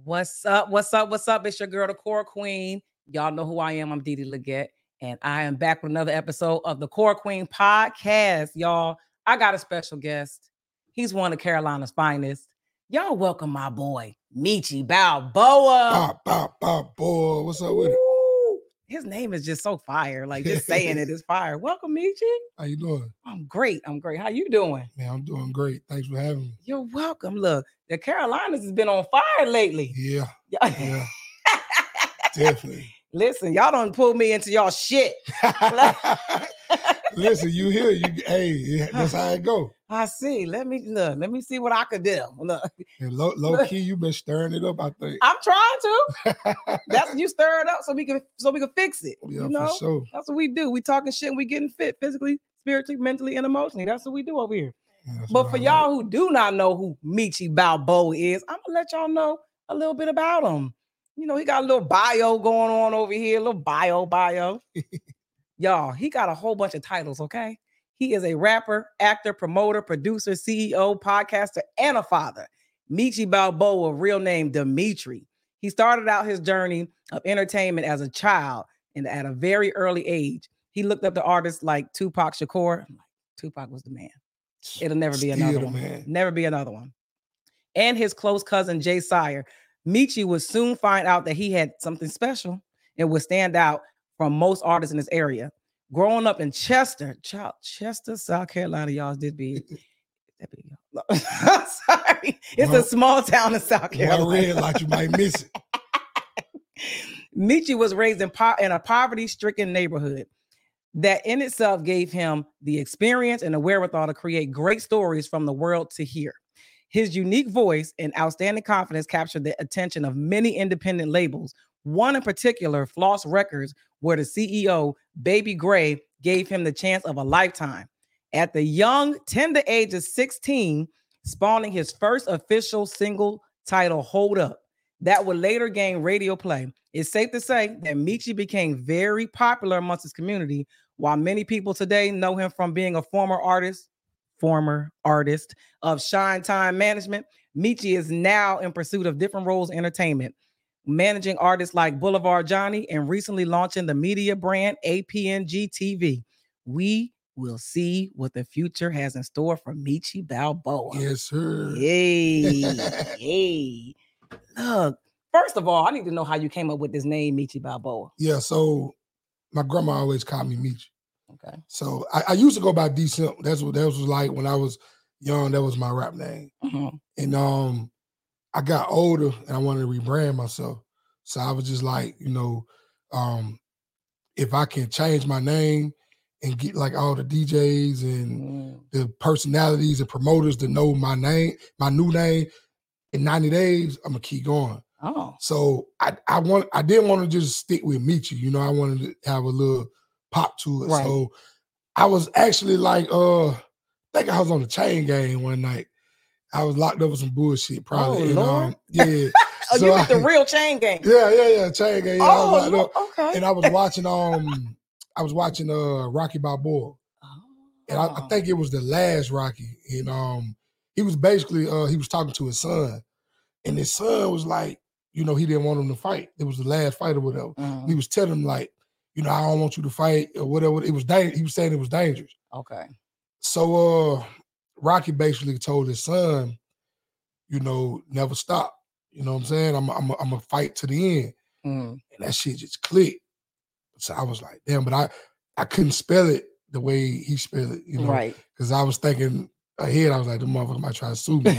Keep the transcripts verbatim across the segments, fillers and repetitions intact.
What's up? What's up? What's up? It's your girl, the Core Queen. Y'all know who I am. I'm Didi Leggett, and I am back with another episode of the Core Queen podcast. Y'all, I got a special guest. He's one of Carolina's finest. Y'all welcome my boy, Meechy Balboa. Bop, bop, bop, boy. What's up with it? His name is just so fire. Like, just saying it is fire. Welcome, Meechy. How you doing? I'm great. I'm great. How you doing? Man, I'm doing great. Thanks for having me. You're welcome. Look, the Carolinas has been on fire lately. Yeah. Yeah. Definitely. Listen, y'all don't pull me into y'all shit. Listen, you here? You hey, that's how it go. I see. Let me look. Let me see what I could do. Look. And low, low key, you been stirring it up. I think I'm trying to. That's you stir it up so we can so we can fix it. Yeah, you know, for sure. That's what we do. We talking shit. And we getting fit physically, spiritually, mentally, and emotionally. That's what we do over here. Yeah, but for y'all like. who do not know who Meechy Balboa is, I'm gonna let y'all know a little bit about him. You know, he got a little bio going on over here, a little bio bio. Y'all, he got a whole bunch of titles, okay? He is a rapper, actor, promoter, producer, C E O, podcaster, and a father. Meechy Balboa, real name Dimitri. He started out his journey of entertainment as a child and at a very early age. He looked up to artists like Tupac Shakur. Tupac was the man. It'll never be another one. Man. Never be another one. And his close cousin, Jay Sire. Meechy would soon find out that he had something special and would stand out from most artists in this area. Growing up in Chester, child, Chester, South Carolina, y'all did be. Sorry, it's well, a small town in South Carolina. Well, I read like you might miss it. Meechy was raised in, po- in a poverty-stricken neighborhood. That in itself gave him the experience and the wherewithal to create great stories from the world to hear. His unique voice and outstanding confidence captured the attention of many independent labels. One in particular, Floss Records, where the C E O, Baby Gray, gave him the chance of a lifetime. At the young, tender age of sixteen, spawning his first official single titled Hold Up, that would later gain radio play. It's safe to say that Meechy became very popular amongst his community, while many people today know him from being a former artist, former artist of Shine Time Management. Meechy is now in pursuit of different roles in entertainment, managing artists like Boulevard Johnny and recently launching the media brand A P N G T V. We will see what the future has in store for Meechy Balboa. Yes, sir. Hey, hey. Look, first of all, I need to know how you came up with this name, Meechy Balboa. Yeah, so my grandma always called me Meechy. Okay. So I, I used to go by D Simp. That's what that was like when I was young. That was my rap name. Mm-hmm. And um, I got older and I wanted to rebrand myself. So I was just like, you know, um, if I can change my name and get like all the D Js and Mm. the personalities and promoters to know my name, my new name, in ninety days, I'm gonna keep going. Oh. So I I want I didn't want to just stick with Meechy. You know, I wanted to have a little pop to it. Right. So I was actually like, uh, I think I was on the Chain Gang one night. I was locked up with some bullshit, probably. Oh, and, Lord. um, yeah. Oh, So you with I- the real Chain Gang. Yeah, yeah, yeah. Chain Gang. Yeah, I was Oh, locked Lord, up. okay. And I was watching um I was watching uh Rocky Balboa. Oh. And I, I think it was the last Rocky. And um he was basically uh he was talking to his son. And his son was like, you know, he didn't want him to fight. It was the last fight or whatever. Mhm. He was telling him like, you know, I don't want you to fight or whatever. It was dang- he was saying it was dangerous. Okay. So uh Rocky basically told his son, you know, never stop. You know what I'm saying? I'm I'm I'm gonna fight to the end. Mm. And that shit just clicked. So I was like, damn, but I I couldn't spell it the way he spelled it, you know. Right. Because I was thinking ahead, I was like, the motherfucker might try to sue me.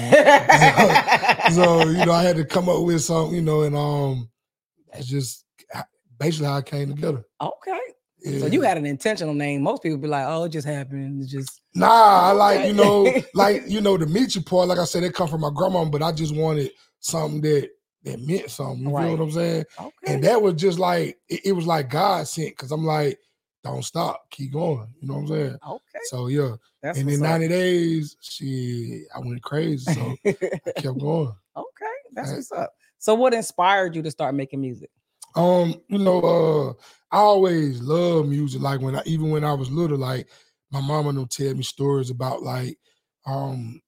so, so, you know, I had to come up with something, you know, and um that's just basically how it came together. Okay. Yeah. So you had an intentional name. Most people be like, oh, it just happened. It just Nah, I like, you know, like, you know, the Meechy part, like I said, it come from my grandma, but I just wanted something that that meant something. You Right. feel what I'm saying? Okay. And that was just like, it, it was like God sent, because I'm like, don't stop, keep going. You know what I'm saying? Okay. So yeah. That's and what's in up. ninety days, shit, I went crazy. So I kept going. Okay. That's Right. what's up. So what inspired you to start making music? Um, you know, uh, I always loved music. Like when I, even when I was little, like my mama would tell me stories about like, um,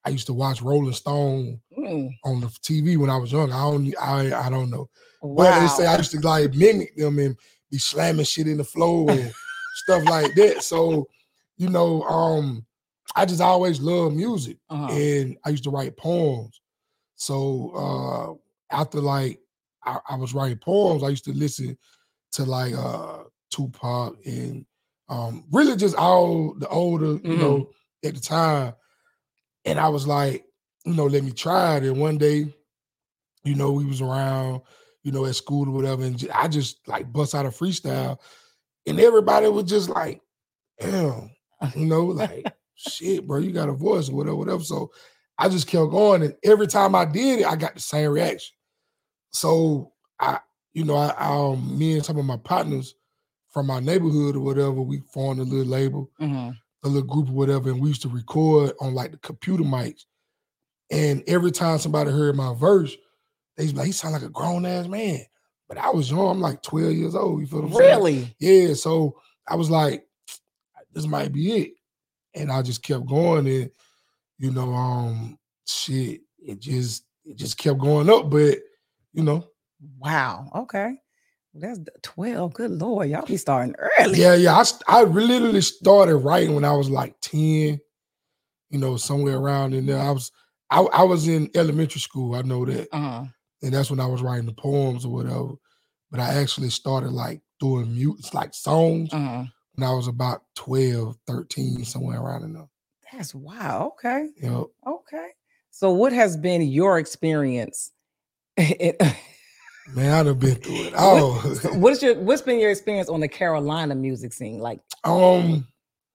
I used to watch Rolling Stone Mm. on the T V when I was young. I don't I I don't know. Wow. But they say I used to like mimic them and be slamming shit in the floor and stuff like that. So, you know, um, I just always loved music. Uh-huh. And I used to write poems. So uh after like I, I was writing poems, I used to listen to like uh Tupac and um really just all the older, you Mhm. know, at the time. And I was like, you know, let me try it. And one day, you know, we was around, you know, at school or whatever, and j- I just like bust out a freestyle, and everybody was just like, damn, you know, like, shit, bro, you got a voice or whatever, whatever. So I just kept going, and every time I did it, I got the same reaction. So I, you know, I, um, me and some of my partners from my neighborhood or whatever, we formed a little label, Mhm. a little group or whatever, and we used to record on like the computer mics. And every time somebody heard my verse, they was like, he sound like a grown ass man. But I was young, I'm like twelve years old. You feel what I'm saying? Really? Yeah. So I was like, this might be it. And I just kept going, and you know, um, shit, it just it just kept going up. But you know, Wow. Okay. That's the twelve. Good Lord. Y'all be starting early. yeah, yeah. I st- I literally started writing when I was like ten, you know, somewhere around in there. I was I, I was in elementary school, I know that. Uh-huh. And that's when I was writing the poems or whatever. But I actually started like doing mute, like songs Uh-huh. when I was about twelve, thirteen, somewhere around in there. That's wow. Okay. You know, Okay. So what has been your experience? It- man, I done been through it all. so what's your what's been your experience on the Carolina music scene? Like, um,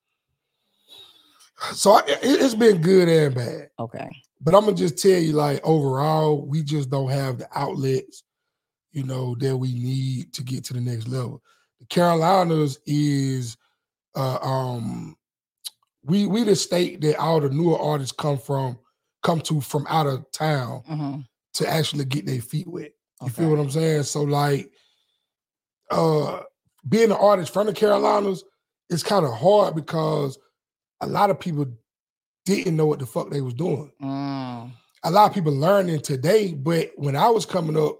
so I, it, it's been good and bad. okay. But I'm gonna just tell you, like, overall, we just don't have the outlets, you know, that we need to get to the next level. The Carolinas is uh um we we the state that all the newer artists come from, come to from out of town Mhm. to actually get their feet wet. You Okay. feel what I'm saying? So like uh being an artist from the Carolinas, it's kind of hard because a lot of people didn't know what the fuck they was doing. Mm. A lot of people learning today, but when I was coming up,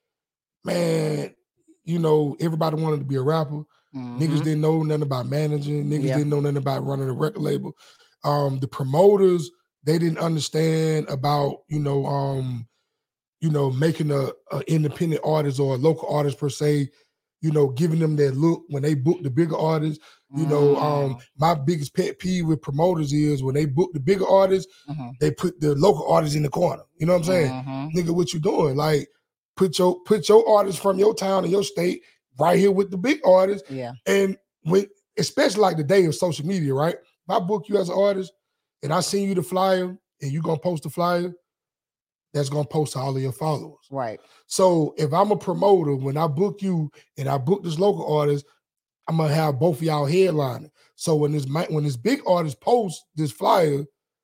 man, you know, everybody wanted to be a rapper. Niggas Mhm. didn't know nothing about managing. Niggas Yeah. didn't know nothing about running a record label. Um, the promoters, they didn't understand about, you know, um, you know, making a, a independent artist or a local artist per se, you know, giving them that look when they book the bigger artists. You know, um, Mm. my biggest pet peeve with promoters is when they book the bigger artists, Mhm. they put the local artists in the corner. You know what I'm saying? Mhm. Nigga, what you doing? Like, put your put your artists from your town and your state right here with the big artists. Yeah. And when, especially like the day of social media, right? If I book you as an artist and I send you the flyer and you gonna post the flyer, that's gonna post to all of your followers. Right. So if I'm a promoter, when I book you and I book this local artist, I'm gonna have both of y'all headlining. So when this mi- when this big artist posts this flyer,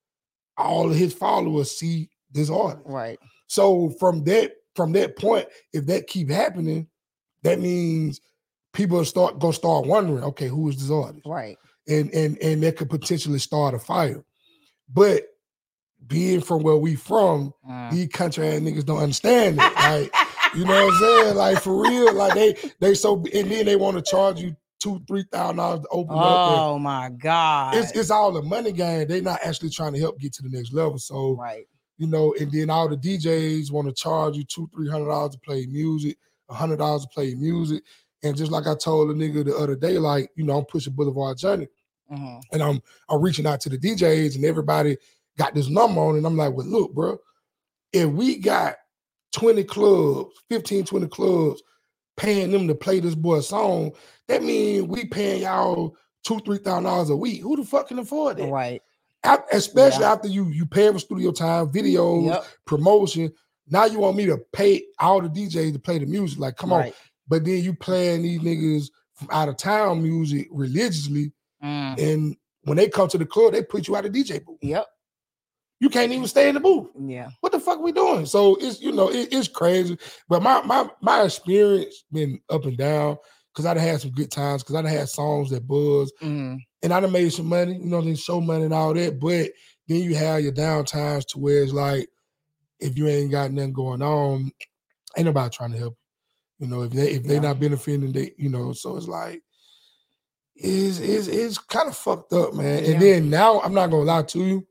all of his followers see this artist. Right. So from that from that point, if that keep happening, that means people start gonna start wondering, okay, who is this artist? Right. And and and that could potentially start a fire. But being from where we from, Mm. these country ass niggas don't understand it. Like, you know what I'm saying? Like for real, like they they so and then they want to charge you two, three thousand dollars to open up. and Oh my God. It's it's all a money game. They're not actually trying to help get to the next level. So right. you know, and then all the D Js want to charge you two, three hundred dollars to play music, a hundred dollars to play music. And just like I told the nigga the other day, like, you know, I'm pushing Boulevard Journey. Mhm. And I'm I'm reaching out to the D Js and everybody got this number on, and I'm like, well, look, bro, if we got twenty clubs, fifteen, twenty clubs paying them to play this boy song, that means we paying y'all two, three thousand dollars a week. Who the fuck can afford that? Right. Af- Especially Yeah. after you you pay for studio time, videos, Yep. promotion. Now you want me to pay all the D Js to play the music. Like, come on. Right. But then you playing these niggas from out of town music religiously. Mm. And when they come to the club, they put you out of D J booth. Yep. You can't even stay in the booth. Yeah. What the fuck we doing? So it's, you know, it, it's crazy. But my my my experience been up and down because I done had some good times, because I done had songs that buzz, Mhm. and I done made some money, you know, then show money and all that. But Then you have your downtimes to where it's like, if you ain't got nothing going on, ain't nobody trying to help you. You know, if they if they yeah. not benefiting, they you know, so it's like it's it's it's kind of fucked up, man. Yeah. And then now I'm not gonna lie to you.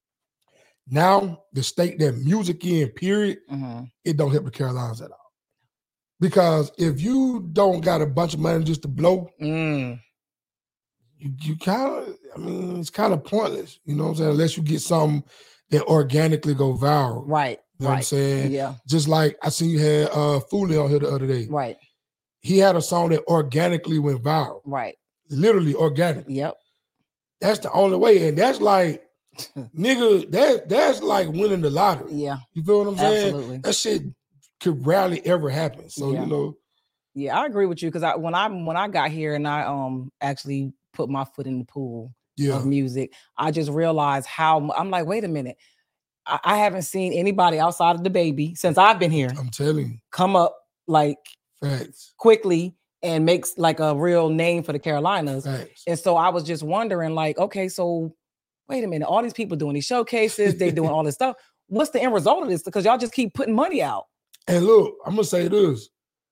Now the state that music in, period, mm-hmm. it don't help the Carolinas at all. Because if you don't got a bunch of money just to blow, mm. you, you kind of, I mean, it's kind of pointless. You know what I'm saying? Unless you get something that organically go viral. Right. You know right. what I'm saying? Yeah. Just like I seen you had uh, Foolie on here the other day. Right. He had a song that organically went viral. Right. Literally organic. Yep. That's the only way. And that's like, nigga, that that's like winning the lottery. Yeah. You feel what I'm saying? Absolutely. That shit could rarely ever happen. So, yeah. you know. Yeah, I agree with you. Cause I when I when I got here and I um actually put my foot in the pool yeah. of music, I just realized how I'm like, wait a minute. I, I haven't seen anybody outside of the baby since I've been here. I'm telling you. Come up like Facts. quickly and makes like a real name for the Carolinas. Facts. And so I was just wondering, like, okay, so wait a minute, all these people doing these showcases, they doing all this stuff. What's the end result of this? Because y'all just keep putting money out. And look, I'm gonna say this.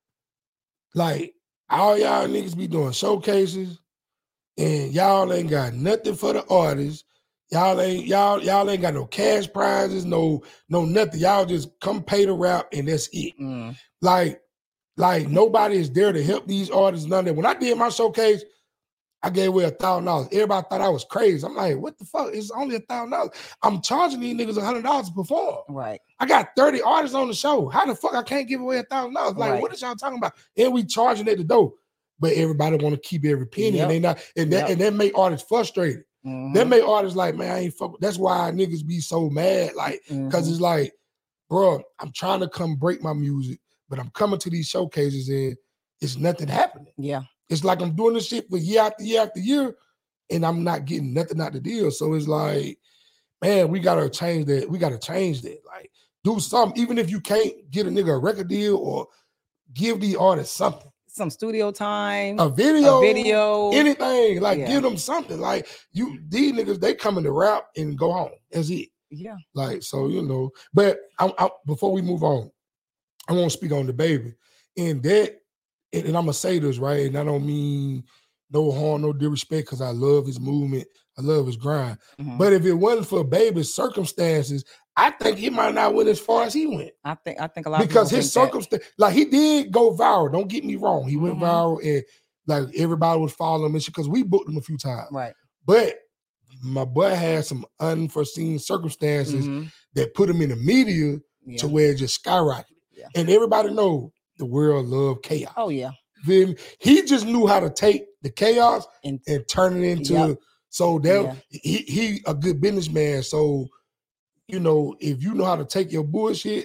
Like, all y'all niggas be doing showcases, and y'all ain't got nothing for the artists. Y'all ain't, y'all, y'all ain't got no cash prizes, no, no nothing. Y'all just come pay the rap and that's it. Mm. Like, like nobody is there to help these artists, none of that. When I did my showcase, I gave away a thousand dollars. Everybody thought I was crazy. I'm like, what the fuck? It's only a thousand dollars. I'm charging these niggas a hundred dollars to perform. Right. I got thirty artists on the show. How the fuck I can't give away a thousand dollars? Like, right. What is y'all talking about? And we charging at the door. But everybody want to keep every penny, yep. and they not, and that yep. and that make artists frustrated. Mm-hmm. That make artists like, man, I ain't fuck. That's why niggas be so mad, like, mm-hmm. cause it's like, bro, I'm trying to come break my music, but I'm coming to these showcases and it's nothing happening. Yeah. It's like I'm doing this shit for year after year after year, and I'm not getting nothing out the deal. So it's like, man, we gotta change that. We gotta change that. Like, do something, even if you can't get a nigga a record deal or give the artist something. Some studio time, a video, a video, anything. Like, yeah. give them something. Like, you, these niggas, they coming to rap and go home. That's it. Yeah. Like, so, you know, but I, I, before we move on, I want to speak on the baby. And that, and, and I'm going to say this, right? And I don't mean no harm, no disrespect, because I love his movement. I love his grind. Mm-hmm. But if it wasn't for baby's circumstances, I think he might not went as far as he went. I think I think a lot because of his circumstance, like, he did go viral. Don't get me wrong, he mm-hmm. went viral, and like everybody was following him because we booked him a few times. Right. But my boy had some unforeseen circumstances mm-hmm. that put him in the media yeah. to where it just skyrocketed. Yeah. And everybody know the world love chaos. Oh yeah. He just knew how to take the chaos and, and turn it into. Yep. So that yeah. he he a good businessman. So, you know, if you know how to take your bullshit,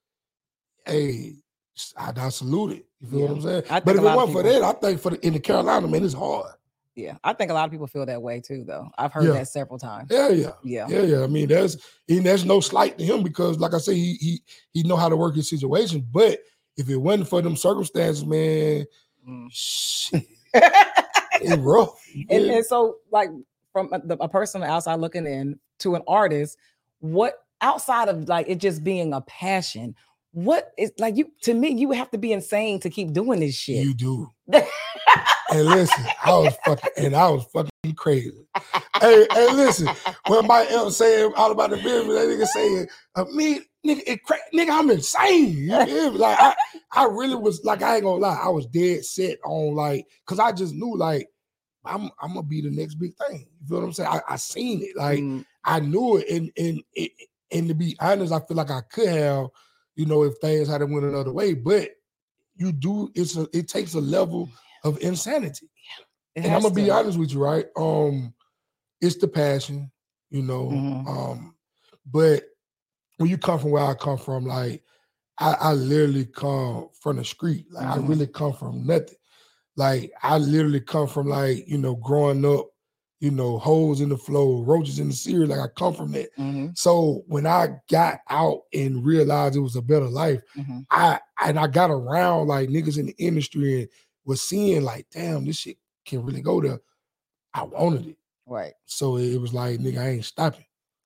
hey, I, I salute it. You feel yeah. what I'm saying? But if it wasn't for that, I think for the, in the Carolina, man, it's hard. Yeah, I think a lot of people feel that way too, though. I've heard yeah. that several times. Yeah, yeah, yeah, yeah, yeah. I mean, that's and that's no slight to him because, like I say, he he he know how to work his situation. But if it wasn't for them circumstances, man, mm. shit, it's rough. And, and so, like, from a, a person outside looking in to an artist, what outside of like it just being a passion, what is like you to me, you have to be insane to keep doing this shit. You do. And listen, I was fucking and I was fucking crazy. hey, hey, listen, when my else saying all about the business, that nigga saying, uh, me, nigga, it cra- nigga, I'm insane. You know? Like I, I really was like, I ain't gonna lie, I was dead set on like, cause I just knew like I'm I'm gonna be the next big thing. You feel what I'm saying? I, I seen it, like mm. I knew it, and and it, and to be honest, I feel like I could have, you know, if things had went another way. But you do, it's a, it takes a level of insanity. Yeah, and I'm gonna to. be honest with you, right? Um, it's the passion, you know. Mm-hmm. Um, but when you come from where I come from, like I, I literally come from the street. Like mm-hmm. I really come from nothing. Like I literally come from like, you know, growing up, you know, holes in the floor, roaches in the cereal. Like I come from that. Mm-hmm. So when I got out and realized it was a better life, mm-hmm. I and I got around like niggas in the industry and was seeing like, damn, this shit can really go there. I wanted it. Right. So it was like, nigga, I ain't stopping.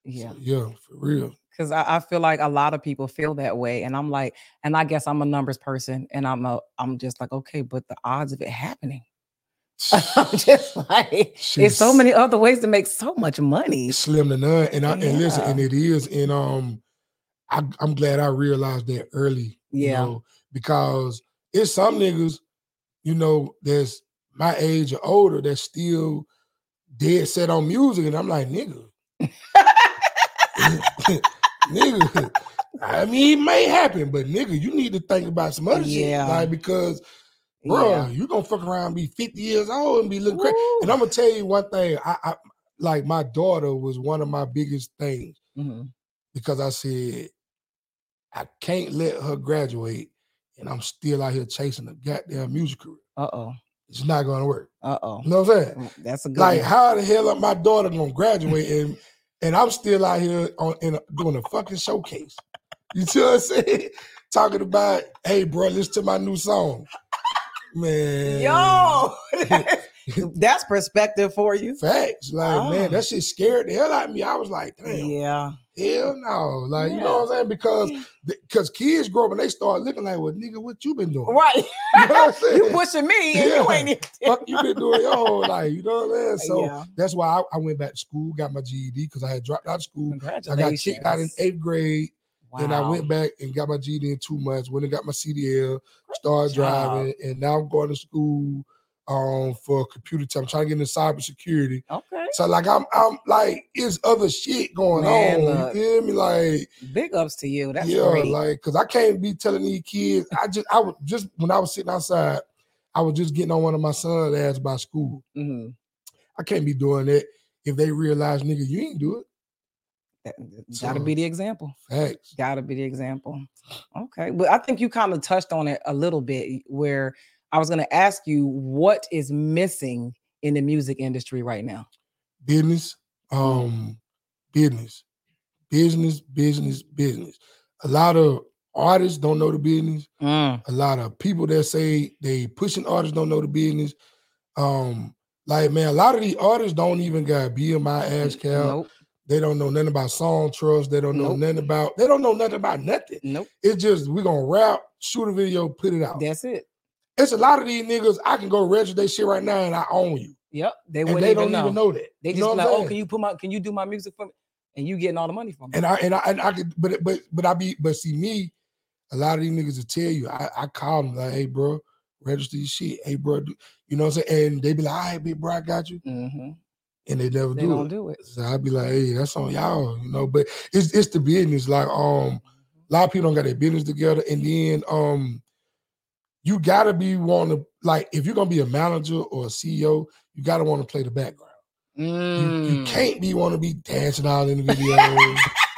Yeah. So, yeah, for real. Because I, I feel like a lot of people feel that way. And I'm like, and I guess I'm a numbers person. And I'm a, I'm just like, okay, but the odds of it happening. I'm just like, She's, there's so many other ways to make so much money. Slim to none. And I Yeah. and listen, and it is, and um I, I'm glad I realized that early, you Yeah. know, because it's some niggas, you know, that's my age or older that's still dead set on music. And I'm like, nigga. Nigga. I mean, it may happen, but nigga, you need to think about some other Yeah. shit. Like, because, bro, Yeah. you gonna fuck around and be fifty years old and be looking crazy. Woo. And I'm gonna tell you one thing. I, I like my daughter was one of my biggest things Mm-hmm. because I said, I can't let her graduate and I'm still out here chasing a goddamn music career. Uh-oh. It's not gonna work. Uh-oh. You know what I'm saying? That's a good Like, one. how the hell am my daughter gonna graduate and and I'm still out here on in a, doing a fucking showcase? You see what I'm saying? Talking about, hey, bro, listen to my new song. Man. Yo, that's perspective for you. Facts. Like, Oh. man, that shit scared the hell out of me. I was like, damn. Yeah. Hell no. Like, Yeah. you know what I'm saying? Because because kids grow up and they start looking like, well, nigga, what you been doing? Right. You know what I'm saying? You pushing me and Yeah. you ain't even. Fuck you been doing your whole life. You know what I'm saying? So Yeah. that's why I, I went back to school, got my G E D because I had dropped out of school. I Congratulations. got kicked out in eighth grade. Wow. And I went back and got my G E D in two months. Went and got my C D L, started job. driving, and now I'm going to school um for computer time. I'm trying to get into cybersecurity. Okay. So like I'm I'm like it's other shit going Man, on. look. You feel me? Like Big ups to you. That's yeah, great. like because I can't be telling these kids. I just I was just when I was sitting outside, I was just getting on one of my son's ass about school. Mm-hmm. I can't be doing that if they realize, nigga, you ain't do it. That, So, gotta be the example. Facts. Gotta be the example. Okay. But I think you kind of touched on it a little bit where I was gonna ask you what is missing in the music industry right now. Business, um, business, business, business, business. A lot of artists don't know the business. Mm. A lot of people that say they pushing artists don't know the business. Um, like man, a lot of these artists don't even got B M I ass cap. Nope. They don't know nothing about song trust. They don't know Nope. nothing about. They don't know nothing about nothing. Nope. It's just we gonna rap, shoot a video, put it out. That's it. It's a lot of these niggas. I can go register their shit right now and I own you. Yep. They And wouldn't they even don't know. even know that. They You just know be what like, I'm oh, saying? can you put my can you do my music for me? And you getting all the money from me. And I and I and I could, but but but I be but see me, a lot of these niggas will tell you. I, I call them like, hey bro, register your shit. Hey bro, do, you know what I'm saying? And they be like, all right, big bro, I got you. Mm-hmm. And they never They do don't it. do it. So I be like, hey, that's on y'all, you know. But it's it's the business. Like um, a lot of people don't got their business together, and then um, you gotta be wanting to like if you're gonna be a manager or a C E O, you gotta want to play the background. Mm. You, you can't be want to be dancing out in the videos.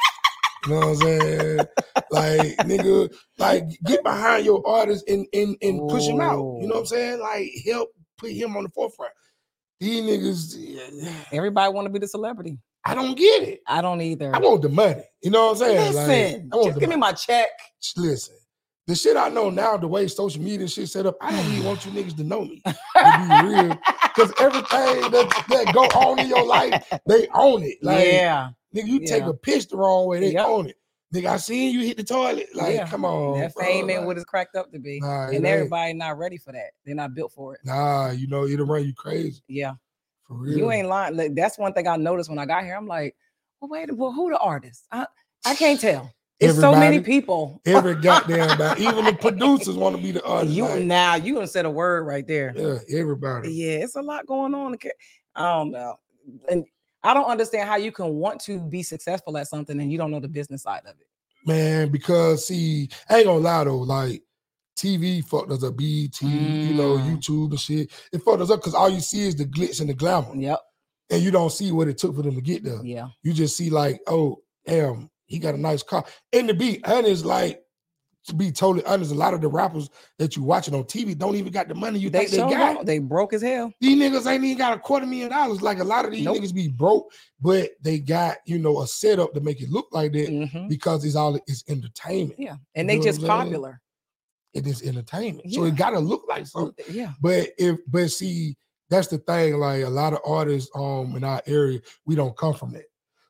You know what I'm saying? Like, nigga, like get behind your artist and and, and push him out. You know what I'm saying? Like help put him on the forefront. These niggas, Everybody want to be the celebrity. I don't get it. I don't either. I want the money. You know what I'm saying? Listen, like, I want just the give me money. my check. Listen, the shit I know now, the way social media shit set up, I don't even want you niggas to know me. To be real, because everything that, that go on in your life, they own it. Like, yeah, nigga, you yeah. take a piss the wrong way, they Yep. own it. Nigga, I seen you hit the toilet. Like, Yeah. come on, that bro, fame ain't like, what it's cracked up to be, Nah, it and ain't. everybody not ready for that. They're not built for it. Nah, you know, it'll run you crazy. Yeah, For real. you ain't lying. Like, that's one thing I noticed when I got here. I'm like, well, wait, well, who the artist? I I can't tell. It's so many Everybody. people. Every goddamn body. Even the producers want to be the artist. You like, now you gonna said a word right there. yeah, everybody. Yeah, it's a lot going on. I don't know, and I don't understand how you can want to be successful at something and you don't know the business side of it. Man, because see, I ain't gonna lie though, like T V fucked us up, B E T, mm. you know, YouTube and shit. It fucked us up because all you see is the glitz and the glamour. Yep. And you don't see what it took for them to get there. Yeah. You just see like, oh, damn, he got a nice car. And to be honest, like, to be totally honest, a lot of the rappers that you watching on T V don't even got the money you they think they got. Don't. They broke as hell. These niggas ain't even got a quarter million dollars. Like a lot of these nope. niggas be broke, but they got, you know, a setup to make it look like that mm-hmm. because it's all it's entertainment. Yeah. And you they just popular. It is entertainment. Yeah. So it gotta look like something. Yeah. But if but see, that's the thing. Like a lot of artists um in our area, we don't come from that.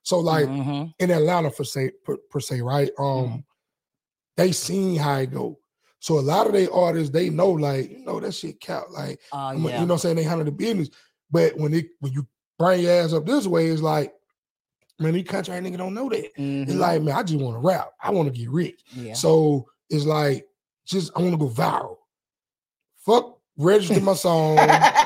So like mm-hmm. in Atlanta for say per, per se, right? Um, mm-hmm. They seen how it go. So a lot of they artists, they know like, you know, that shit count. Like, uh, yeah. you know what I'm saying? They handle the business. But when it when you bring your ass up this way, it's like, man, these country nigga don't know that. Mm-hmm. It's like, man, I just want to rap. I want to get rich. Yeah. So it's like, just I want to go viral. Fuck register my song.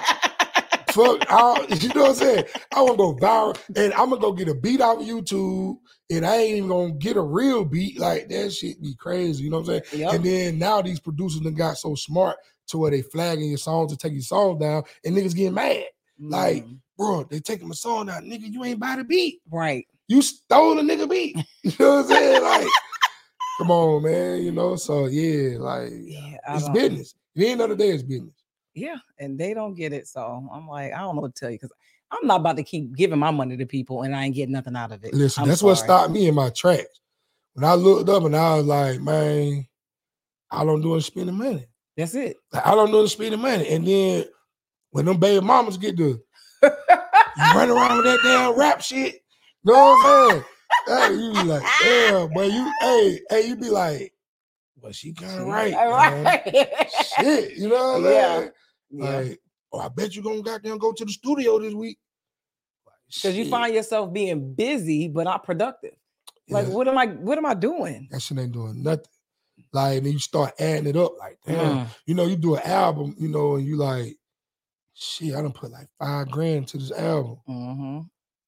Fuck, I, you know what I'm saying? I want to go viral, and I'm gonna go get a beat off of YouTube, and I ain't even gonna get a real beat. Like that shit be crazy, you know what I'm saying? Yep. And then now these producers done got so smart to where they flagging your songs to take your songs down, and niggas getting mad. Mm. Like, bro, they taking my song down, nigga. You ain't buy the beat, right? You stole a nigga beat. You know what I'm saying? Like, come on, man. You know, so yeah, like yeah, it's don't... business. At the end of the day, it's business. Yeah, and they don't get it. So I'm like, I don't know what to tell you because I'm not about to keep giving my money to people and I ain't getting nothing out of it. Listen, I'm that's sorry. what stopped me in my tracks. When I looked up and I was like, man, all I'm doing is spending money. That's it. Like, all I'm doing is spending money. And then when them baby mamas get to you run around with that damn rap shit, you know what I'm saying? Hey, you be like, damn, boy, you, hey, hey, you be like, well, she kind of right. right. Shit, you know what I'm yeah. saying? Yeah. Like, oh, I bet you gonna goddamn go to the studio this week. Because you find yourself being busy but not productive. Like, yeah. what am I what am I doing? That shit ain't doing nothing. Like, then you start adding it up, like, damn, mm. you know, you do an album, you know, and you like, shit, I done put like five grand to this album. Mm-hmm.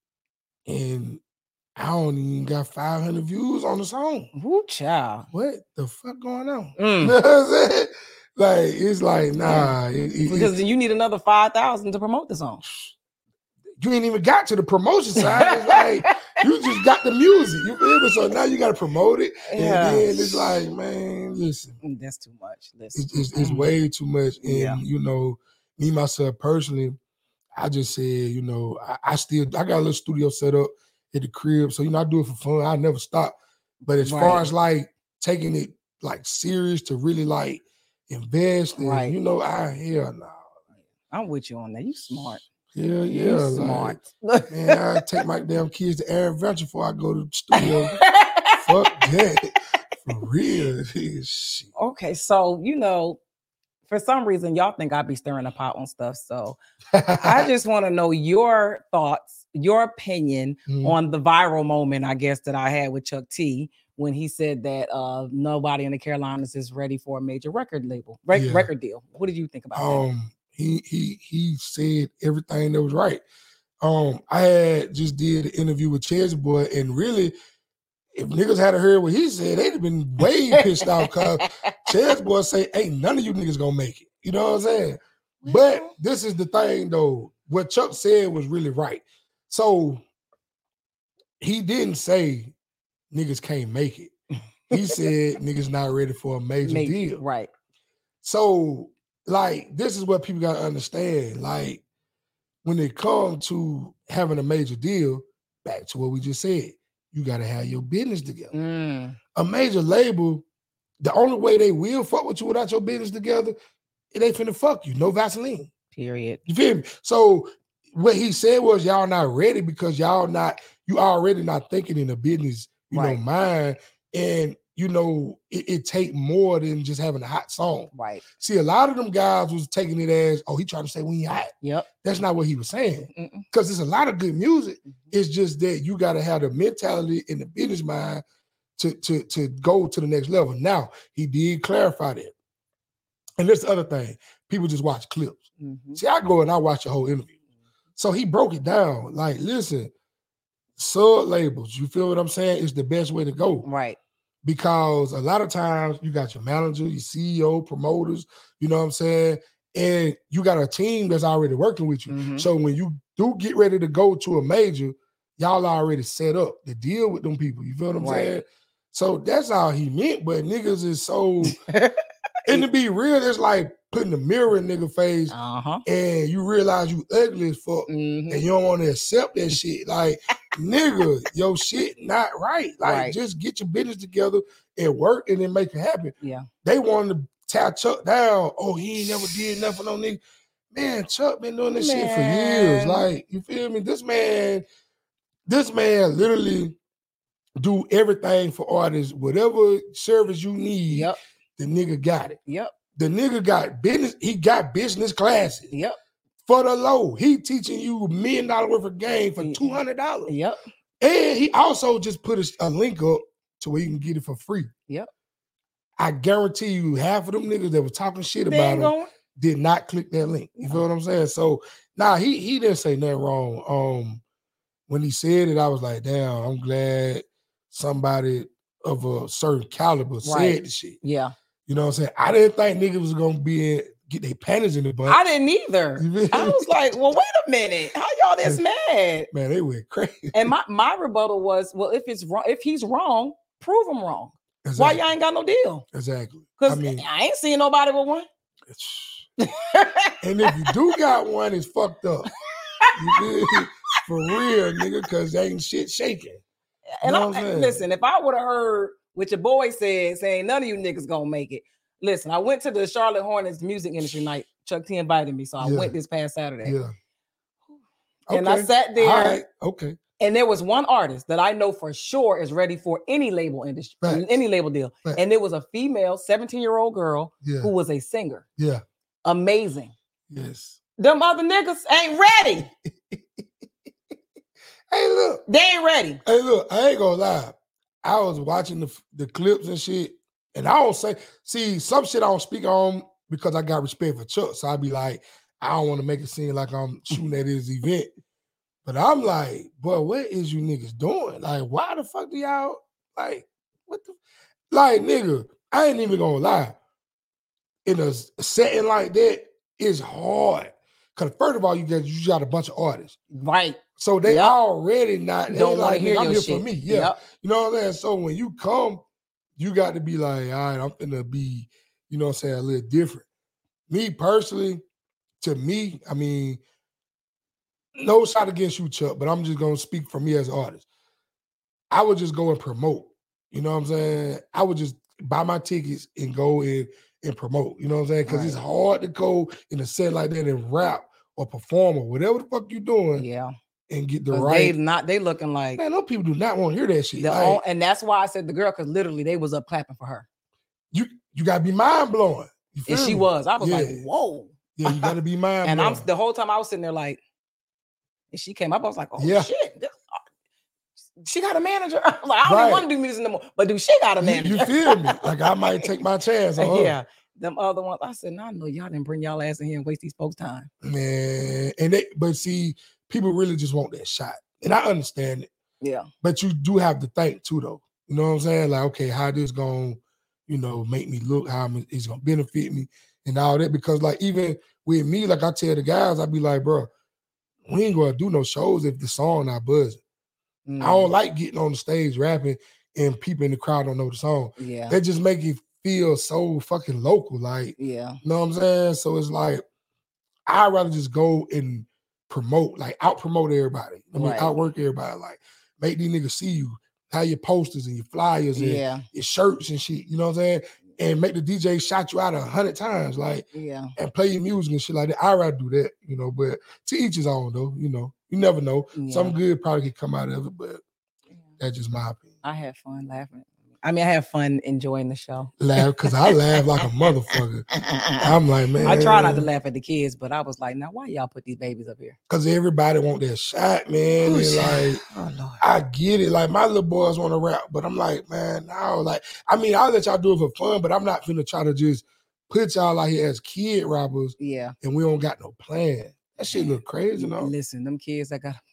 And I don't even got five hundred views on the song. Woo, child. What the fuck going on? Mm. You know what I'm saying? Like, it's like, nah. It, it, because then you need another five thousand to promote the song. You ain't even got to the promotion side. It's like, you just got the music. You feel me? So now you got to promote it. Yeah. And then it's like, man, listen. That's too much. Listen. It's, it's, it's way too much. And, yeah. you know, me, myself, personally, I just said, you know, I, I still, I got a little studio set up at the crib. So, you know, I do it for fun. I never stop. But as right. far as like taking it like serious to really like invest in, right. you know, I, hell no. I'm with you on that. You smart. Yeah, yeah. You smart. Like, man, I take my damn kids to Air Adventure before I go to the studio. Fuck that. For real. Shit. Okay, so, you know, for some reason, y'all think I be stirring the pot on stuff. So I just want to know your thoughts, your opinion mm-hmm. on the viral moment, I guess, that I had with Chuck T when he said that uh, nobody in the Carolinas is ready for a major record label, rec- yeah. record deal. What did you think about um, that? He he he said everything that was right. Um, I had just did an interview with Chess Boy, and really, if niggas had heard what he said, they'd have been way pissed off because Chess Boy say, ain't none of you niggas gonna make it. You know what I'm saying? But this is the thing though. What Chuck said was really right. So he didn't say niggas can't make it. He said niggas not ready for a major Make, deal. Right. So like, this is what people got to understand. Like, when it comes to having a major deal, back to what we just said, you got to have your business together. Mm. A major label, the only way they will fuck with you without your business together, they finna fuck you. No Vaseline. Period. You feel me? So what he said was y'all not ready because y'all not, you already not thinking in the business, you right. know, mind. And you know, it, it take more than just having a hot song. Right. See, a lot of them guys was taking it as, oh, he trying to say we ain't hot. Yep. That's not what he was saying. Because there's a lot of good music. Mm-hmm. It's just that you got to have the mentality and the business mind to, to, to go to the next level. Now, he did clarify that. And that's the other thing. People just watch clips. Mm-hmm. See, I go and I watch the whole interview. So he broke it down. Like, listen, sub labels, you feel what I'm saying? It's the best way to go. Right. Because a lot of times you got your manager, your C E O, promoters, you know what I'm saying? And you got a team that's already working with you. Mm-hmm. So when you do get ready to go to a major, y'all already set up to deal with them people. You feel what I'm right. saying? So that's all he meant, but niggas is so, and to be real, it's like putting a mirror in nigga face uh-huh. and you realize you ugly as fuck mm-hmm. and you don't want to accept that shit. Like, nigga, your shit not right. Like, right. just get your business together and work and then make it happen. Yeah. They wanted to tie Chuck down. Oh, he ain't never did nothing on nigga. Man, Chuck been doing this man. shit for years. Like, you feel me? This man, This man literally do everything for artists. Whatever service you need, Yep. the nigga got it. Yep. The nigga got business. He got business classes. Yep. For the low. He teaching you a million dollar worth of game for two hundred dollars. Yep. And he also just put a, a link up to where you can get it for free. Yep. I guarantee you half of them niggas that were talking shit They about ain't him going. did not click that link. You feel what I'm saying? So nah, he he didn't say nothing wrong. Um, when he said it, I was like, damn, I'm glad somebody of a certain caliber Right. said the shit. Yeah. You know what I'm saying? I didn't think niggas was gonna be in, get their panties in the butt. I didn't either. I was like, well, wait a minute. How y'all this mad? Man, they went crazy. And my, my rebuttal was, well, if it's wrong, if he's wrong, prove him wrong. Exactly. Why y'all ain't got no deal? Exactly. Because I mean, I ain't seeing nobody with one. And if you do got one, it's fucked up. You did? For real, nigga, because ain't shit shaking. And know I, listen, if I would have heard what your boy said, saying none of you niggas gonna make it. Listen, I went to the Charlotte Hornets music industry night. Chuck T invited me, so I Yeah. went this past Saturday. Yeah. And I Okay. sat there, All right. Okay. and there was one artist that I know for sure is ready for any label industry, Facts. any label deal. Facts. And it was a female seventeen-year-old girl Yeah. who was a singer. Yeah. Amazing. Yes. Them other niggas ain't ready. Hey, look. They ain't ready. Hey, look. I ain't gonna lie. I was watching the the clips and shit, and I don't say, see, some shit I don't speak on because I got respect for Chuck. So I be like, I don't want to make it seem like I'm shooting at his event. But I'm like, boy, what is you niggas doing? Like, why the fuck do y'all, like, what the, like, nigga, I ain't even gonna lie. In a setting like that, it's hard. Because first of all, you got, you got a bunch of artists. Right. So they Yep. already not, they Don't want like, to hear nigga, I'm your here shit. for me. Yeah. Yep. You know what I'm saying? So when you come, you got to be like, all right, I'm finna be, you know what I'm saying, a little different. Me personally, to me, I mean, no shot against you, Chuck, but I'm just gonna speak for me as an artist. I would just go and promote. You know what I'm saying? I would just buy my tickets and go in and promote. You know what I'm saying? Because Right. it's hard to go in a set like that and rap or perform or whatever the fuck you doing Yeah. and get the 'Cause right. They not they looking like Man, those people do not want to hear that shit. the Like, own, and that's why I said the girl, because literally they was up clapping for her. you you gotta be mind blowing. You And feel she me? was. I was Yeah. like, whoa. Yeah, you gotta be mind And blowing. I'm the whole time I was sitting there like, and she came up, I was like, oh Yeah. shit. this- She got a manager. I was like, I don't Right. even want to do music no more. But do she got a You, manager? you feel me? Like I might take my chance on her. Yeah. Them other ones. I said, no, I know y'all didn't bring y'all ass in here and waste these folks' time. Man, and they, but see, people really just want that shot, and I understand it. Yeah. But you do have to think too, though. You know what I'm saying? Like, okay, how this gonna, you know, make me look? How I'm- it's gonna benefit me and all that? Because like even with me, like I tell the guys, I be like, bro, we ain't gonna do no shows if the song not buzzing. Mm, I don't like getting on the stage rapping and people in the crowd don't know the song. yeah. That just make it feel so fucking local, like. Yeah. You know what I'm saying? So it's like, I'd rather just go and promote, like out promote everybody. I mean, Right. outwork everybody. Like, make these niggas see you, have your posters and your flyers and Yeah. your shirts and shit. You know what I'm saying? And make the D J shout you out a hundred times, like, Yeah. and play your music and shit like that. I'd rather do that, you know. But to each his own, though. You know, you never know. Yeah. Something good probably could come out of it, but Yeah. that's just my opinion. I had fun laughing. I mean, I had fun enjoying the show. Laugh because I laugh like a motherfucker. I'm like, man. I try not to laugh at the kids, but I was like, now why y'all put these babies up here? Because everybody want that shot, man. And like, oh Lord. I get it. Like, my little boys want to rap, but I'm like, man, no. Like, I mean, I'll let y'all do it for fun, but I'm not finna try to just put y'all out here as kid rappers Yeah. and we don't got no plan. That shit look crazy, no? Listen, them kids that got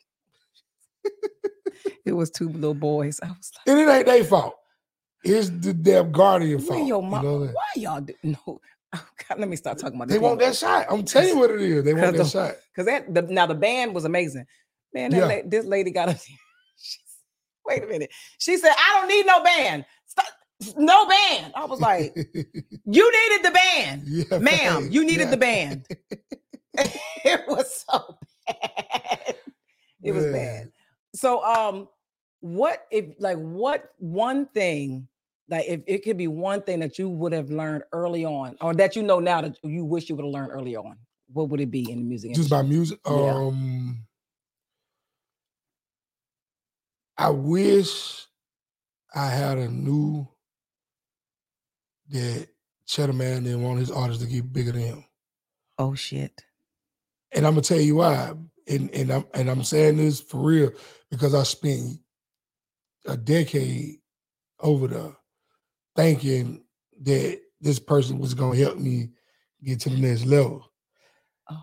it was two little boys. I was like, And it ain't their fault. It's the damn guardian where fault. your You mom? know that? Why y'all do no? Oh, God, let me stop talking about They this. want that shot. I'm telling you what it is. They want that Cause shot. Because that the, now the band was amazing. Man, that Yeah. la- this lady got up there. She- Wait a minute. She said, I don't need no band. Stop. No band. I was like, you needed the band. Yeah, Ma'am, right. you needed Yeah. the band. It was so bad. It was Man. bad. So um, what if like what one thing, like if it could be one thing that you would have learned early on, or that you know now that you wish you would have learned early on, what would it be in the music Just industry? by music. Yeah. Um, I wish I had a new that Cheddar Man didn't want his artists to get bigger than him. Oh shit. And I'm gonna tell you why. And and I'm and I'm saying this for real because I spent a decade over there thinking that this person was gonna help me get to the next level. Oh.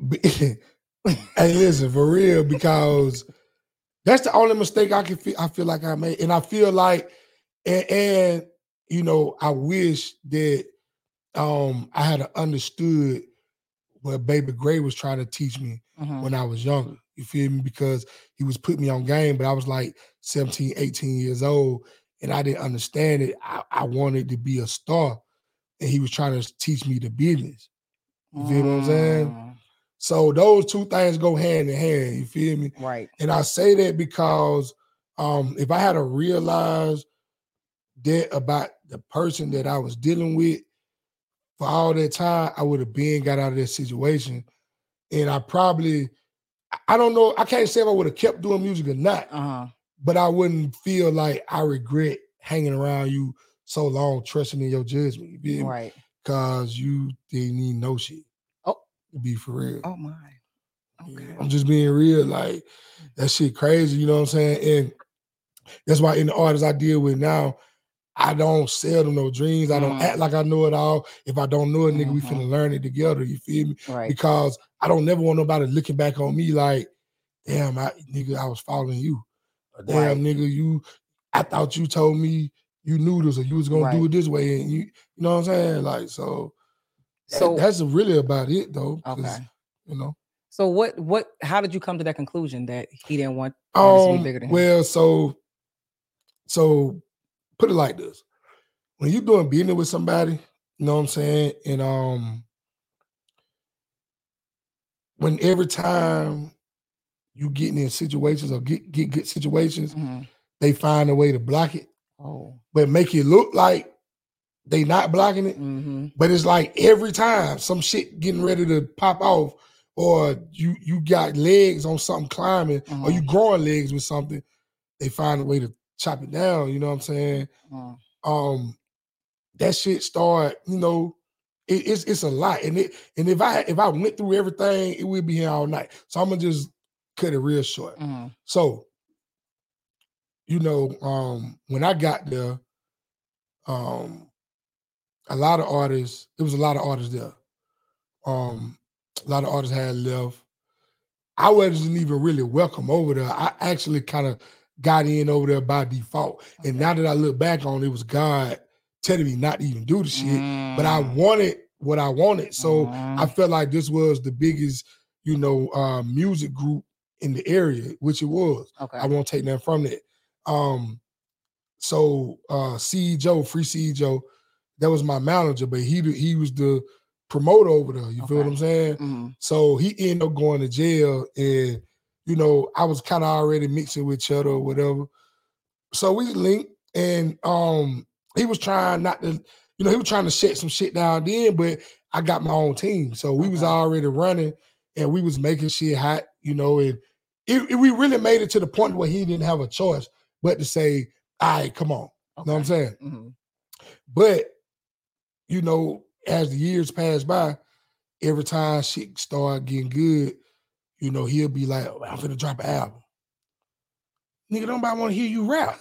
Hey, listen, for real, because that's the only mistake I can feel I feel like I made. And I feel like and, and you know, I wish that um I had understood what Baby Gray was trying to teach me mm-hmm. when I was younger. You feel me? Because he was putting me on game, but I was like seventeen, eighteen years old, and I didn't understand it. I, I wanted to be a star, and he was trying to teach me the business. You feel mm. what I'm saying? So those two things go hand in hand. You feel me? Right. And I say that because um, if I had to realize that about the person that I was dealing with for all that time, I would have been got out of that situation. And I probably, I don't know, I can't say if I would have kept doing music or not, uh-huh. but I wouldn't feel like I regret hanging around you so long, trusting in your judgment. You feel me? Right. Because you didn't need no shit. Oh. To be for real. Oh my. Okay. Yeah, I'm just being real. Like, that shit crazy, you know what I'm saying? And that's why in the artists I deal with now, I don't sell them no dreams. I don't mm. act like I know it all. If I don't know it, nigga, mm-hmm. we finna learn it together. You feel me? Right. Because I don't never want nobody looking back on me like, damn, I, nigga, I was following you. Or, damn, right. nigga, you, I thought you told me you knew this or you was gonna right. do it this way. And you, you know what I'm saying? Like, so, so that, that's really about it though. Okay. You know. So what, what, how did you come to that conclusion that he didn't want um, to be bigger than him? Well, so, so, put it like this. When you're doing business with somebody, you know what I'm saying? And um, when every time you getting in situations or get, get good situations, mm-hmm. they find a way to block it. Oh. But make it look like they not blocking it. Mm-hmm. But it's like every time some shit getting ready to pop off or you you got legs on something climbing mm-hmm. or you growing legs with something, they find a way to chop it down, you know what I'm saying? Mm-hmm. Um, that shit start, you know, it, it's it's a lot. And it and if I if I went through everything, it would be here all night. So I'm gonna just cut it real short. Mm-hmm. So, you know, um, when I got there, um, a lot of artists, there was a lot of artists there. Um, a lot of artists had left. I wasn't even really welcome over there. I actually kind of got in over there by default. Okay. And now that I look back on it, it was God telling me not to even do the shit. Mm. But I wanted what I wanted. So mm. I felt like this was the biggest, you know, uh, music group in the area, which it was. Okay. I won't take that from that. Um, so uh, C E Joe, Free C E Joe, that was my manager, but he he was the promoter over there. You okay. feel what I'm saying? Mm-hmm. So he ended up going to jail, and you know I was kind of already mixing with Cheddar or whatever. So we linked, and um, he was trying not to, you know, he was trying to shut some shit down then, but I got my own team, so we okay. was already running, and we was making shit hot, you know, and it, it, we really made it to the point where he didn't have a choice but to say, "All right, come on," okay. you know what I'm saying? Mm-hmm. But you know, as the years pass by, every time shit start getting good, you know, he'll be like, oh, I'm finna drop an album. Nigga, nobody want to hear you rap.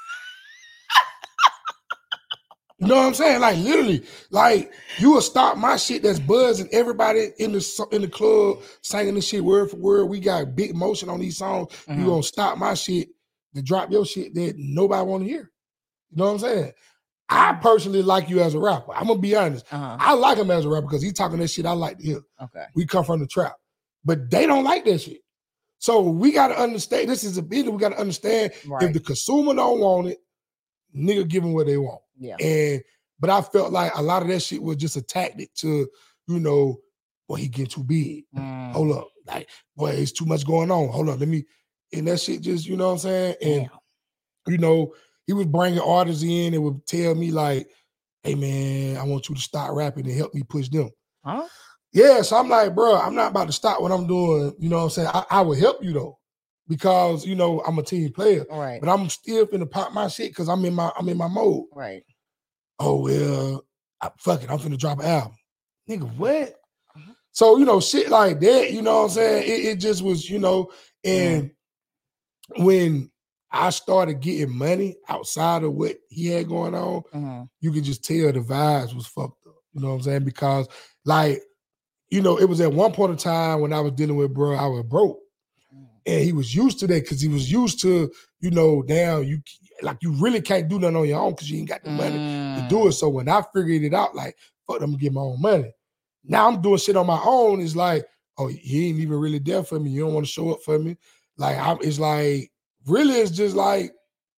You know what I'm saying? Like, literally, like, you will stop my shit that's buzzing, everybody in the in the club singing this shit word for word. We got big motion on these songs. Mm-hmm. You gonna stop my shit to drop your shit that nobody want to hear. You know what I'm saying? I personally like you as a rapper. I'm gonna be honest. Uh-huh. I like him as a rapper because he's talking that shit I like to hear. Okay. We come from the trap. But they don't like that shit. So we gotta understand, this is a business, we gotta understand right. if the consumer don't want it, nigga give them what they want. Yeah. And but I felt like a lot of that shit was just a tactic to, you know, boy, he getting too big. Mm. Hold up. Like, boy, it's too much going on. Hold up, let me, and that shit just, you know what I'm saying? And, Damn. you know, he was bringing artists in and would tell me like, hey, man, I want you to start rapping and help me push them. Huh? Yeah, so I'm like, bro, I'm not about to stop what I'm doing. You know what I'm saying? I, I would help you, though. because you know I'm a team player. Right. But I'm still finna pop my shit because I'm in my I'm in my mode. Right. Oh well, I, fuck it, I'm finna drop an album. Nigga, what? Mm-hmm. So, you know, shit like that, you know what I'm saying? It, it just was, you know, and mm-hmm. when I started getting money outside of what he had going on, mm-hmm. you could just tell the vibes was fucked up. You know what I'm saying? Because like, you know, it was at one point in time when I was dealing with bro, I was broke. And he was used to that because he was used to, you know, damn, you like you really can't do nothing on your own because you ain't got the money mm. to do it. So when I figured it out, like, fuck, I'm gonna get my own money. Now I'm doing shit on my own. It's like, oh, he ain't even really there for me. You don't want to show up for me. Like, I'm, it's like, really, it's just like,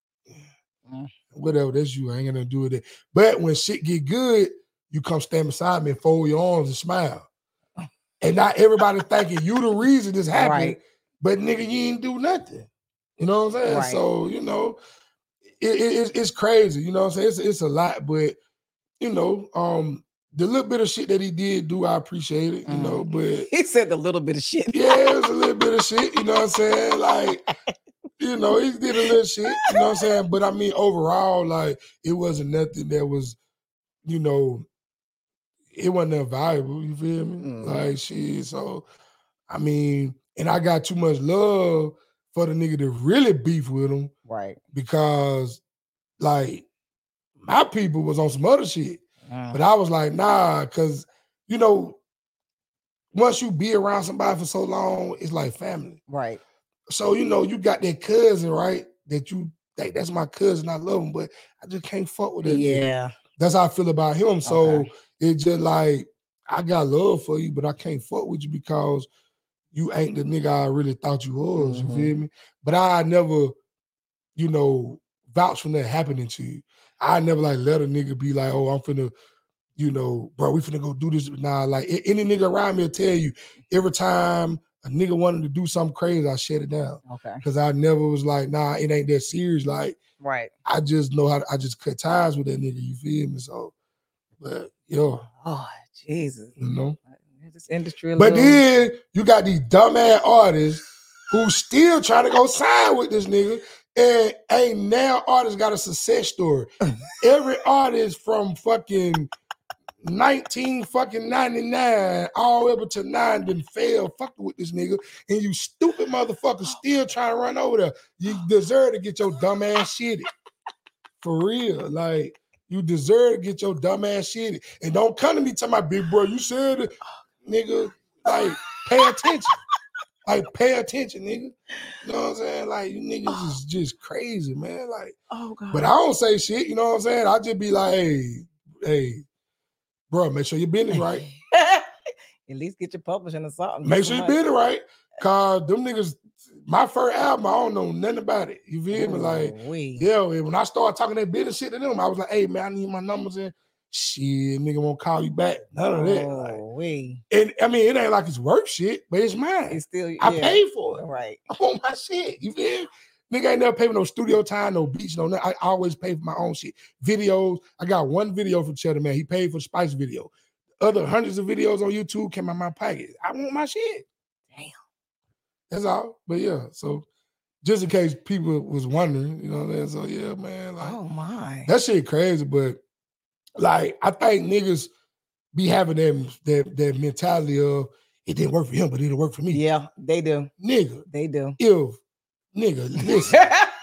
mm. whatever, that's you. I ain't gonna do it. But when shit get good, you come stand beside me and fold your arms and smile. And not everybody thinking you the reason this happened. Right. But nigga, you ain't do nothing. You know what I'm saying? Right. So, you know, it, it, it's, it's crazy. You know what I'm saying? It's, it's a lot, but, you know, um, the little bit of shit that he did do, I appreciate it, you mm. know, but... He said the little bit of shit. Yeah, it was a little bit of shit, you know what I'm saying? Like, you know, he did a little shit, you know what I'm saying? But I mean, overall, like, it wasn't nothing that was, you know, it wasn't that valuable, you feel me? Mm. Like, shit, so, I mean... And I got too much love for the nigga to really beef with him. Right. Because, like, my people was on some other shit. Uh, but I was like, nah, because, you know, once you be around somebody for so long, it's like family. Right. So, you know, you got that cousin, right? That you think that's my cousin, I love him, but I just can't fuck with that Yeah. nigga. That's how I feel about him. So, okay. It's just like, I got love for you, but I can't fuck with you because you ain't the nigga I really thought you was, mm-hmm. you feel me? But I never, you know, vouch for that happening to you. I never like let a nigga be like, oh, I'm finna, you know, bro, we finna go do this. Nah, like any nigga around me will tell you, every time a nigga wanted to do something crazy, I shut it down. Okay. Because I never was like, nah, it ain't that serious. Like, right. I just know how to, I just cut ties with that nigga, you feel me? So, but, yo. Oh, Jesus. You know? This industry but then you got these dumbass artists who still trying to go sign with this nigga, and ain't now artist got a success story. Every artist from fucking nineteen fucking ninety-nine all the way up to nine done failed fucking with this nigga, and you stupid motherfucker still trying to run over there. You deserve to get your dumb ass shitty. For real. Like, you deserve to get your dumb ass shitty. And don't come to me talking about, big bro, you said it. Nigga, like, pay attention. Like, pay attention, nigga. You know what I'm saying? Like, you niggas oh. is just crazy, man. Like, oh, God. But I don't say shit, you know what I'm saying? I just be like, hey, hey, bro, make sure your business right. At least get your publishing or something. Make sure your business right. Cause them niggas, my first album, I don't know nothing about it. You feel me? Like, we. yeah, when I started talking that business shit to them, I was like, hey, man, I need my numbers in. Shit, nigga won't call you back. None of that. Oh, like, we. And I mean, it ain't like it's worth shit, but it's mine. It's still, yeah. I paid for it. Right. I want my shit. You feel? Nigga ain't never paid for no studio time, no beats, no nothing. I always pay for my own shit. Videos. I got one video for Cheddar Man. He paid for the Spice video. Other hundreds of videos on YouTube came out my pocket. I want my shit. Damn. That's all. But yeah, so just in case people was wondering, you know what I'm saying? So yeah, man. Like, oh my. That shit crazy, but like, I think niggas be having that, that, that mentality of, it didn't work for him, but it didn't work for me. Yeah, they do. Nigga. They do. If, nigga, listen.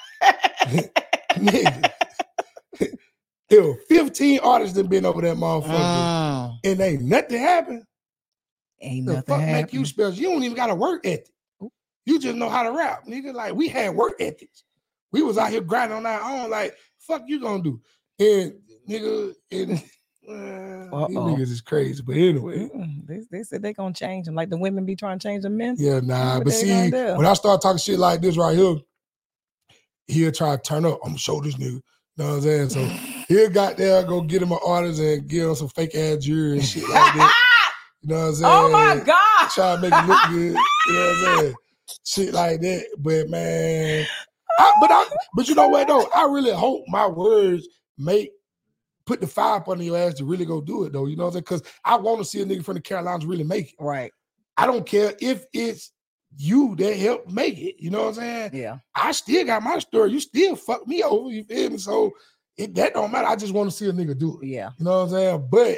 Nigga. If fifteen artists have been over that motherfucker mm. and ain't nothing happen, ain't the nothing fuck happen. make you special? You don't even got a work ethic. You just know how to rap, nigga. Like, we had work ethics. We was out here grinding on our own, like, fuck you gonna do? And nigga, and uh, these niggas is crazy. But anyway, they, they said they gonna change them, like the women be trying to change the men. Yeah, nah. But see, when I start talking shit like this right here, he'll try to turn up. I'm gonna show this nigga. You know what I'm saying? So he'll got there, go get him an artist and give him some fake ass jewelry and shit like that. You know what I'm saying? Oh my God! Try to make it look good. You know what I'm saying? Shit like that. But man, I, but I, but you know what though? I really hope my words make put the fire up under your ass to really go do it though. You know what I'm saying? Because I want to see a nigga from the Carolinas really make it. Right. I don't care if it's you that helped make it. You know what I'm saying? Yeah. I still got my story. You still fuck me over. You feel me? So it, that don't matter. I just want to see a nigga do it. Yeah. You know what I'm saying? But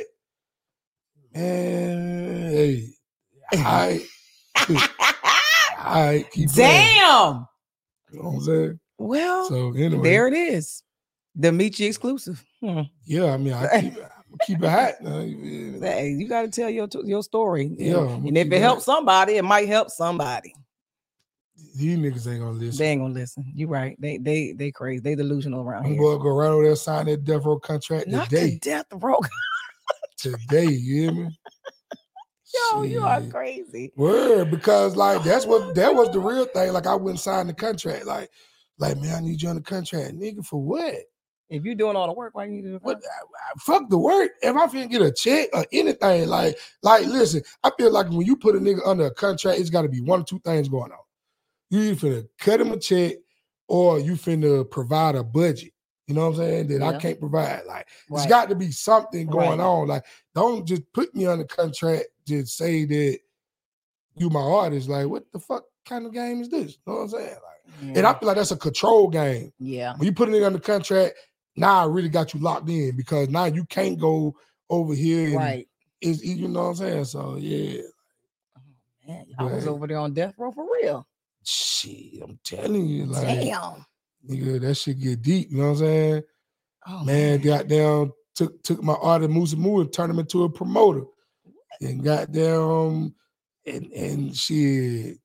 man, hey, I, I keep damn. Playing. You know what I'm saying? Well, so anyway, there it is. The Meechie exclusive. Hmm. Yeah, I mean, I keep, keep it hot. Hey, you got to tell your your story. Yeah, and, and if it helps somebody, it might help somebody. These niggas ain't gonna listen. They ain't gonna listen. You right. They they they crazy. They delusional around here. Boy, go right over there, sign that death row contract Not today. the death row. Today, you hear me? Yo, Shit. You are crazy. Word, because like oh that's what that God. was the real thing. Like I wouldn't sign the contract. Like, like man, I need you on the contract, nigga. For what? If you're doing all the work, why you need to do what? I, I, fuck the work. If I finna get a check or anything, like, like, listen, I feel like when you put a nigga under a contract, it's got to be one or two things going on. You either finna cut him a check, or you finna provide a budget. You know what I'm saying? That yeah. I can't provide. Like, right. There's got to be something going right. on. Like, don't just put me on the contract. Just say that you my artist. Like, what the fuck kind of game is this? You know what I'm saying? Like, yeah. And I feel like that's a control game. Yeah. When you put a nigga on the contract. Now I really got you locked in because now you can't go over here. And right. Is you know what I'm saying? So yeah. Oh, man, I was over there on death row for real. Shit, I'm telling you, like, damn, nigga, that shit get deep. You know what I'm saying? Oh, man, man, goddamn, took took my artist Musa Moo and turned him into a promoter, and goddamn, and and shit.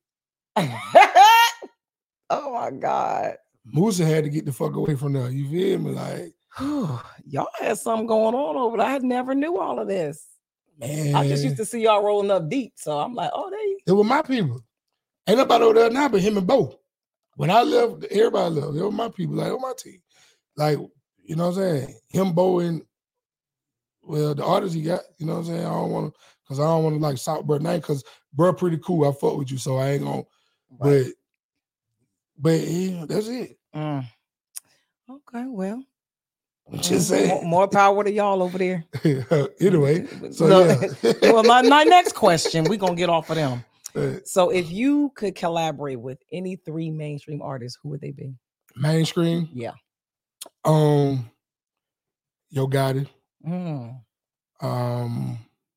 Oh my God. Musa had to get the fuck away from there. You feel me? Like, y'all had something going on over there. I never knew all of this. Man. I just used to see y'all rolling up deep. So I'm like, oh, they. It was my people. Ain't nobody over there now but him and Bo. When I left, everybody left. They were my people. Like, on my team. Like, you know what I'm saying? Him, Bo, and, well, the artists he got, you know what I'm saying? I don't want to, because I don't want to, like, shout bro name, because bro pretty cool. I fuck with you, so I ain't going to. Right. But, but yeah, that's it. Mm. Okay, well. Just saying. More, more power to y'all over there. Anyway, so Look, yeah. Well, my, my next question, we're going to get off of them. So if you could collaborate with any three mainstream artists, who would they be? Mainstream? Yeah. Um, Yo Gotti. Mm. Um,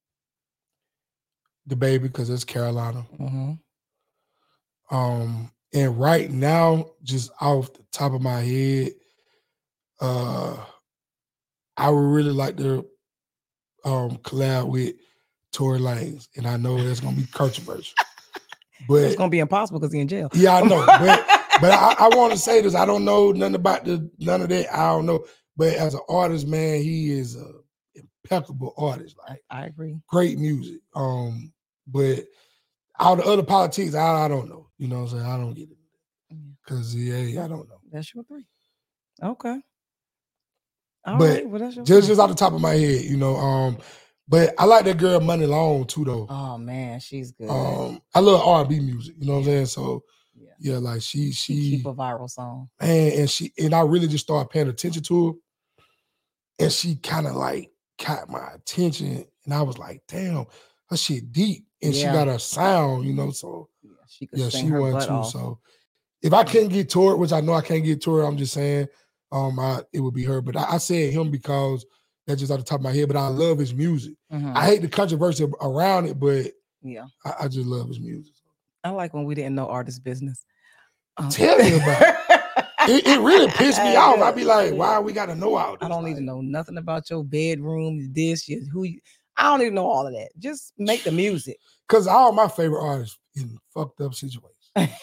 The Baby, because it's Carolina. Mm-hmm. Um, and right now, just off the top of my head, uh, I would really like to um, collab with Tory Lanez, and I know that's gonna be controversial. But it's gonna be impossible because he's in jail. Yeah, I know. But, but I, I want to say this. I don't know nothing about the none of that. I don't know. But as an artist, man, he is a impeccable artist. Like I agree. Great music. Um, but all the other politics, I, I don't know. You know what I'm saying? I don't get it. Because yeah, I don't know. That's your three. Okay. All but right, well, that's your just, just off the top of my head, you know, um, but I like that girl Money Long too, though. Oh man, she's good. Um, I love R and B music, you know what I'm saying? So yeah, yeah like she she, she keep a viral song. Man, and she and I really just started paying attention to her, and she kind of like caught my attention, and I was like, damn, her shit deep, and yeah. she got her sound, you know. So yeah, she could yeah, sing she her won butt too. off. So if I couldn't get to her, which I know I can't get to her, I'm just saying, um, I, it would be her. But I, I said him because that's just off the top of my head. But I love his music. Mm-hmm. I hate the controversy around it, but yeah, I, I just love his music. I like when we didn't know artist business. Um, Tell me about it. it. It really pissed me off. I'd be like, why we got to know all this? I don't like, need to know nothing about your bedroom, this, your, who you, I don't even know all of that. Just make the music. Because all my favorite artists in fucked up situations.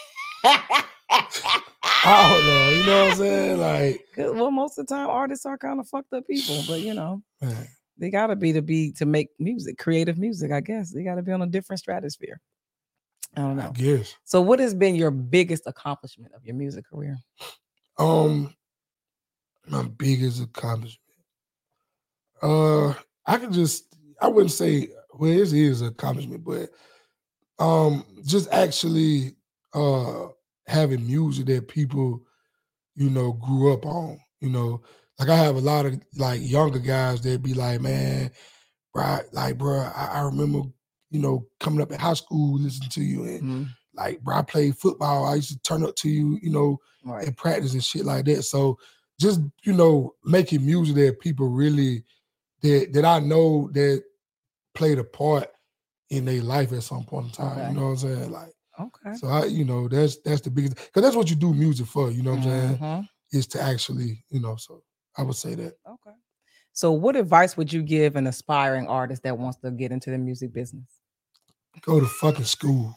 I don't know, you know what I'm saying? Like, well, most of the time artists are kind of fucked up people, but you know, man. They gotta be to be to make music, creative music. I guess they gotta be on a different stratosphere. I don't know. I guess. So, what has been your biggest accomplishment of your music career? Um, my biggest accomplishment. Uh, I could just I wouldn't say well, it is an accomplishment, but um, just actually uh. having music that people, you know, grew up on, you know, like I have a lot of like younger guys that be like, man, bro, like, bro, I, I remember, you know, coming up in high school, listening to you and, mm-hmm. like, bro, I played football. I used to turn up to you, you know, right. in practice and shit like that. So just, you know, making music that people really, that, that I know that played a part in their life at some point in time. Okay. You know what I'm saying? Like, okay. So I, you know, that's that's the biggest, because that's what you do music for. You know what I'm mm-hmm. saying? Is to actually, you know. So I would say that. Okay. So what advice would you give an aspiring artist that wants to get into the music business? Go to fucking school.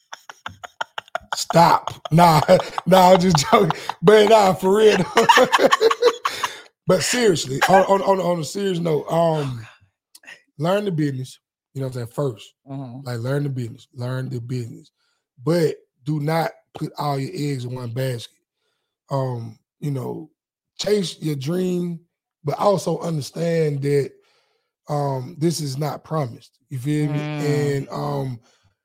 Stop. Nah, nah, I'm just joking. But nah, for real. But seriously, on, on on on a serious note, um, learn the business. You know what I'm saying? First, mm-hmm. like learn the business. Learn the business. But do not put all your eggs in one basket. Um, you know, chase your dream, but also understand that um, this is not promised. You feel mm. me? And um,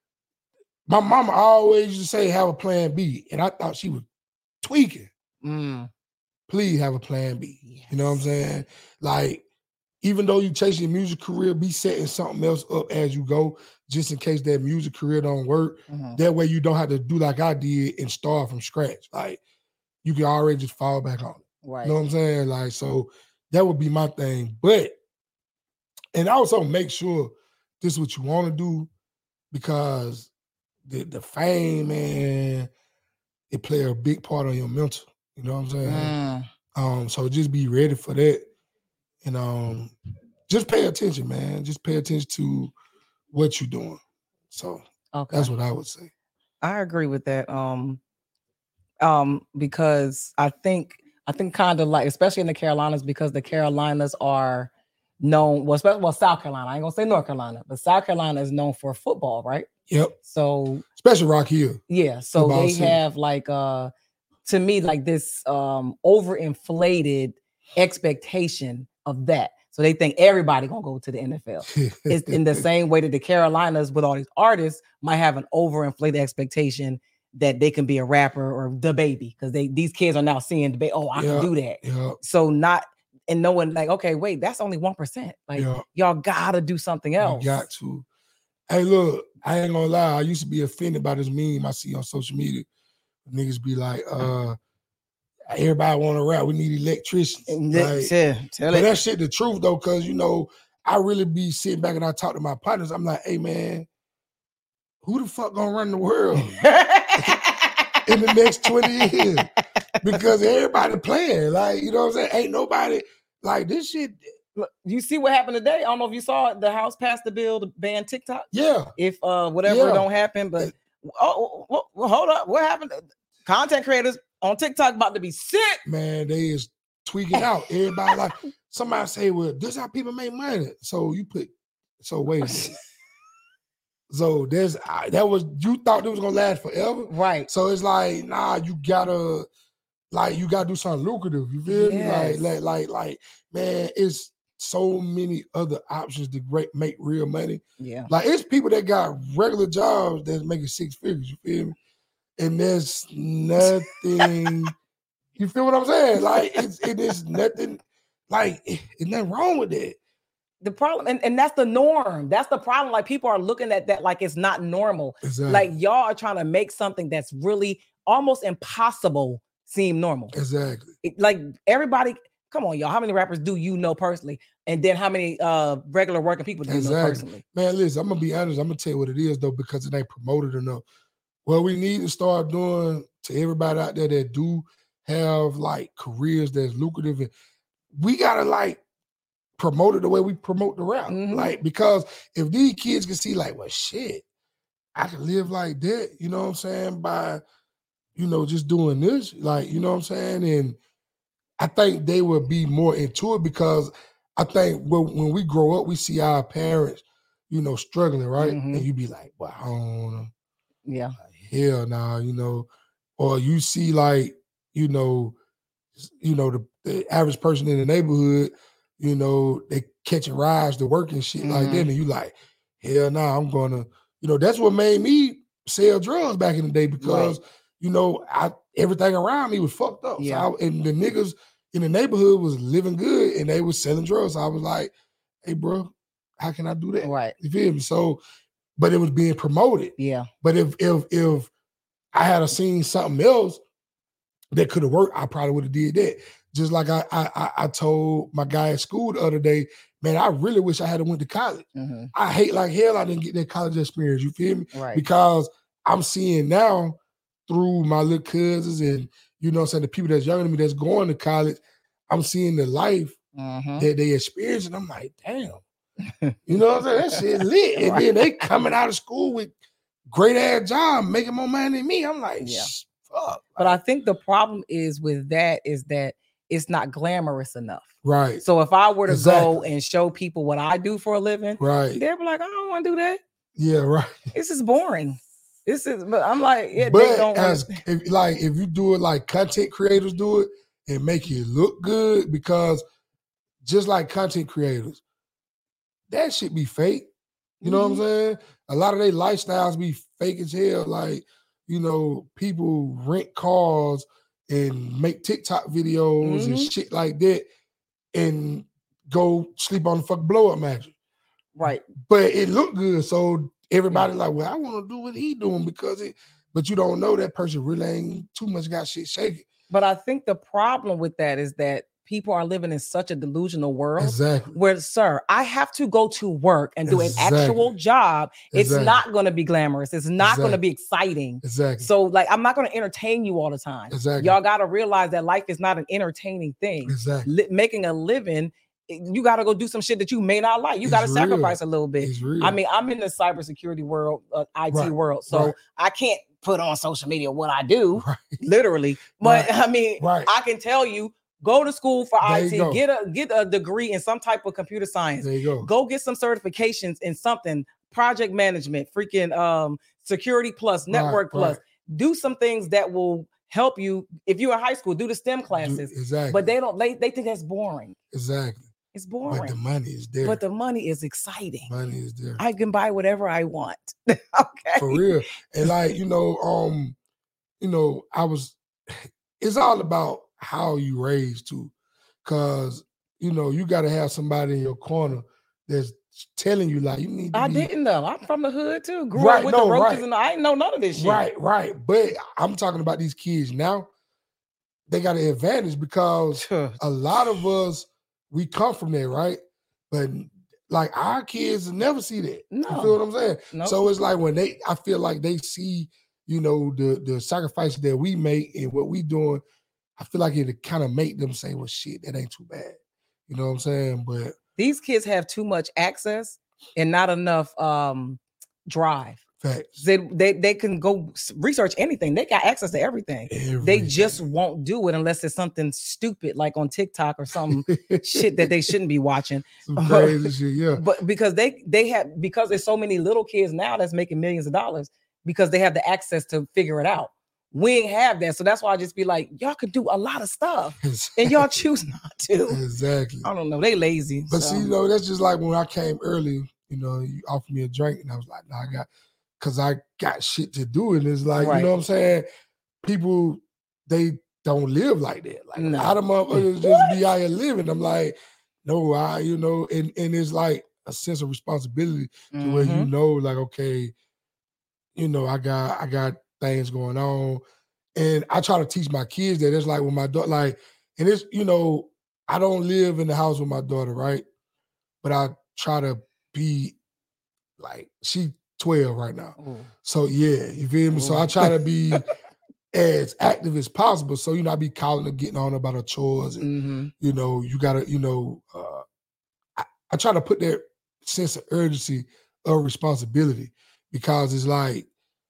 my mama always used to say, have a plan B. And I thought she was tweaking. Mm. Please have a plan B. Yes. You know what I'm saying? Like, even though you chase your music career, be setting something else up as you go, just in case that music career don't work. Mm-hmm. That way you don't have to do like I did and start from scratch. Like, you can already just fall back on it. Right. You know what I'm saying? Like, so that would be my thing. But, and also make sure this is what you want to do, because the, the fame, man, it play a big part on your mental. You know what I'm saying? Mm. Um, so just be ready for that. And um, just pay attention, man. Just pay attention to what you're doing. So okay. That's what I would say. I agree with that. Um, um, because I think I think kind of like, especially in the Carolinas, because the Carolinas are known, well, especially well, South Carolina. I ain't gonna say North Carolina, but South Carolina is known for football, right? Yep. So especially Rock Hill. Yeah. So football they city. have like uh to me, like this um overinflated expectation of that. So they think everybody gonna go to the N F L. It's in the same way that the Carolinas with all these artists might have an overinflated expectation that they can be a rapper or the baby, because they these kids are now seeing the baby. Oh, I yep, can do that. Yep. So not and knowing like, okay, wait, that's only one percent. Like yep. y'all gotta do something else. You got to. Hey, look, I ain't gonna lie. I used to be offended by this meme I see on social media. Niggas be like, uh, everybody want to rap. We need electricians. Like, yeah, tell but it. that shit the truth though, because you know, I really be sitting back and I talk to my partners. I'm like, hey man, who the fuck gonna run the world in the next twenty years? Because everybody playing. Like, you know what I'm saying? Ain't nobody like this shit. Look, you see what happened today? I don't know if you saw it. The House passed the bill to ban TikTok. Yeah. If uh whatever yeah. don't happen, but oh, well, well, hold up. What happened? Content creators on TikTok about to be sick. Man, they is tweaking out. Everybody like, somebody say, well, this is how people make money. So you put, so wait a minute. So there's, that was, you thought it was going to last forever? Right. So it's like, nah, you gotta, like, you gotta do something lucrative. You feel yes. me? Like, like, like, like, man, it's so many other options to great, make real money. Yeah. Like, it's people that got regular jobs that's making six figures. You feel me? And there's nothing, you feel what I'm saying? Like, it's, it is nothing, like, it, it's nothing wrong with that. The problem, and, and that's the norm. That's the problem. Like, people are looking at that like it's not normal. Exactly. Like, y'all are trying to make something that's really almost impossible seem normal. Exactly. It, like, everybody, come on, y'all. How many rappers do you know personally? And then how many uh, regular working people do exactly. you know personally? Man, listen, I'm going to be honest. I'm going to tell you what it is, though, because it ain't promoted enough. What we need to start doing to everybody out there that do have, like, careers that's lucrative, and we got to, like, promote it the way we promote the rap. Mm-hmm. Like, because if these kids can see, like, well, shit, I can live like that, you know what I'm saying, by, you know, just doing this, like, you know what I'm saying? And I think they will be more into it, because I think when, when we grow up, we see our parents, you know, struggling, right? Mm-hmm. And you be like, well, I don't want to. Yeah. Like, hell nah, you know. Or you see, like, you know, you know, the, the average person in the neighborhood, you know, they catching rides to work and shit mm-hmm. like that. And you like, hell nah, I'm gonna, you know, that's what made me sell drugs back in the day, because, right. you know, I everything around me was fucked up. Yeah. So I, and the niggas in the neighborhood was living good and they was selling drugs. So I was like, hey, bro, how can I do that? Right. You feel me? So, but it was being promoted. Yeah. But if if if I had seen something else that could have worked, I probably would have did that. Just like I, I I told my guy at school the other day, man, I really wish I had went to college. Mm-hmm. I hate like hell I didn't get that college experience. You feel me? Right. Because I'm seeing now through my little cousins and, you know what I'm saying, the people that's younger than me that's going to college, I'm seeing the life mm-hmm. that they experience, and I'm like, damn. You know what I'm saying? That shit lit. And right. then they coming out of school with great ass job, making more money than me. I'm like, yeah. fuck. But I think the problem is with that is that it's not glamorous enough. Right. So if I were to exactly. go and show people what I do for a living, right, they'd be like, I don't want to do that. Yeah, right. This is boring. This is, but I'm like, yeah, but they don't as wanna... if, like if you do it like content creators do it and make it look good, because just like content creators, that shit be fake. You know mm-hmm. what I'm saying? A lot of their lifestyles be fake as hell. Like, you know, people rent cars and make TikTok videos mm-hmm. and shit like that and go sleep on the fucking blow-up mattress. Right. But it looked good. So everybody's like, well, I want to do what he doing because it, but you don't know that person really ain't too much got shit shaking. But I think the problem with that is that people are living in such a delusional world exactly. where, sir, I have to go to work and do exactly. an actual job. It's exactly. not going to be glamorous. It's not exactly. going to be exciting. Exactly. So, like, I'm not going to entertain you all the time. Exactly. Y'all got to realize that life is not an entertaining thing. Exactly. Li- making a living, you got to go do some shit that you may not like. You got to sacrifice a little bit. It's real. I mean, I'm in the cybersecurity world, uh, I T right. world, so right. I can't put on social media what I do, right. literally. But right. I mean, right. I can tell you, go to school for there I T, get a get a degree in some type of computer science. There you go. Go get some certifications in something, project management, freaking um, security plus, network right. plus. Right. Do some things that will help you. If you're in high school, do the STEM classes. Do, exactly. But they don't. They they think that's boring. Exactly. It's boring. But the money is there. But the money is exciting. Money is there. I can buy whatever I want. Okay. For real. And like, you know, um, you know, I was, it's all about how you raised too. Cause, you know, you gotta have somebody in your corner that's telling you like you need to I be, didn't know. I'm from the hood too. Grew right, up with no, the roaches right. and the, I didn't know none of this shit. Right, right. But I'm talking about these kids now. They got an advantage because a lot of us, we come from there, right? But like our kids never see that. No. You feel what I'm saying? Nope. So it's like when they, I feel like they see, you know, the the sacrifices that we make and what we doing, I feel like it kind of make them say, well, shit, that ain't too bad. You know what I'm saying? But these kids have too much access and not enough um, drive. Facts. They, they they can go research anything. They got access to everything. everything. They just won't do it unless it's something stupid like on TikTok or some shit that they shouldn't be watching. Some crazy shit, yeah. But because they they have because there's so many little kids now that's making millions of dollars because they have the access to figure it out. We ain't have that. So that's why I just be like, y'all could do a lot of stuff exactly. and y'all choose not to. Exactly. I don't know. They lazy. But so. see, you know, that's just like when I came early, you know, you offered me a drink and I was like, nah, I got, cause I got shit to do. And it's like, right. you know what I'm saying? People, they don't live like that. Like no. a lot of motherfuckers just be out here living. I'm like, no, I, you know, and, and it's like a sense of responsibility to mm-hmm. where you know, like, okay, you know, I got, I got things going on. And I try to teach my kids that it's like when my daughter, like, and it's, you know, I don't live in the house with my daughter, right? But I try to be like, she twelve right now. Ooh. So yeah, you feel me? Ooh. So I try to be as active as possible. So, you know, I be calling her, getting on about her chores. And, mm-hmm. you know, you gotta, you know, uh, I, I try to put that sense of urgency of responsibility because it's like,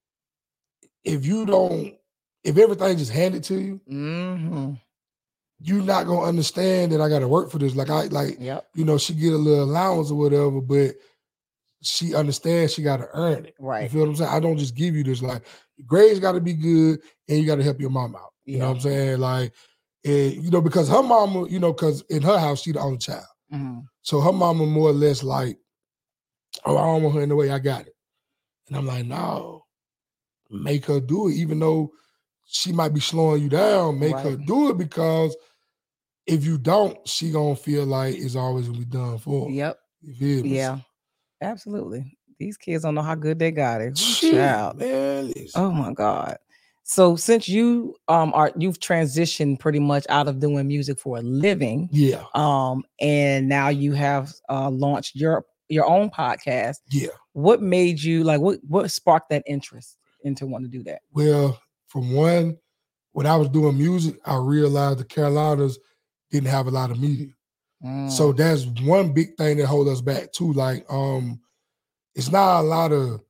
if you don't, if everything just handed to you, mm-hmm. you're not gonna understand that I gotta work for this. Like I like, yep. you know, she get a little allowance or whatever, but she understands she gotta earn it. Right. You feel what I'm saying? I don't just give you this. Like, your grades gotta be good and you gotta help your mom out. You yeah. know what I'm saying? Like, and, you know, because her mama, you know, because in her house, she the only child. Mm-hmm. So her mama more or less like, oh, I don't want her in the way, I got it. And I'm like, no. Make her do it, even though she might be slowing you down. Make right. her do it because if you don't, she gonna feel like it's always gonna be done for her. Yep. You feel me? Yeah. Absolutely. These kids don't know how good they got it. Shit, Child. man. Oh my God. So since you um are you've transitioned pretty much out of doing music for a living, Yeah, um, and now you have uh launched your your own podcast. yeah. What made you like what what sparked that interest into wanting to do that? Well, from one, when I was doing music, I realized the Carolinas didn't have a lot of media. Mm, So that's one big thing that hold us back too. Like, um, it's not a lot of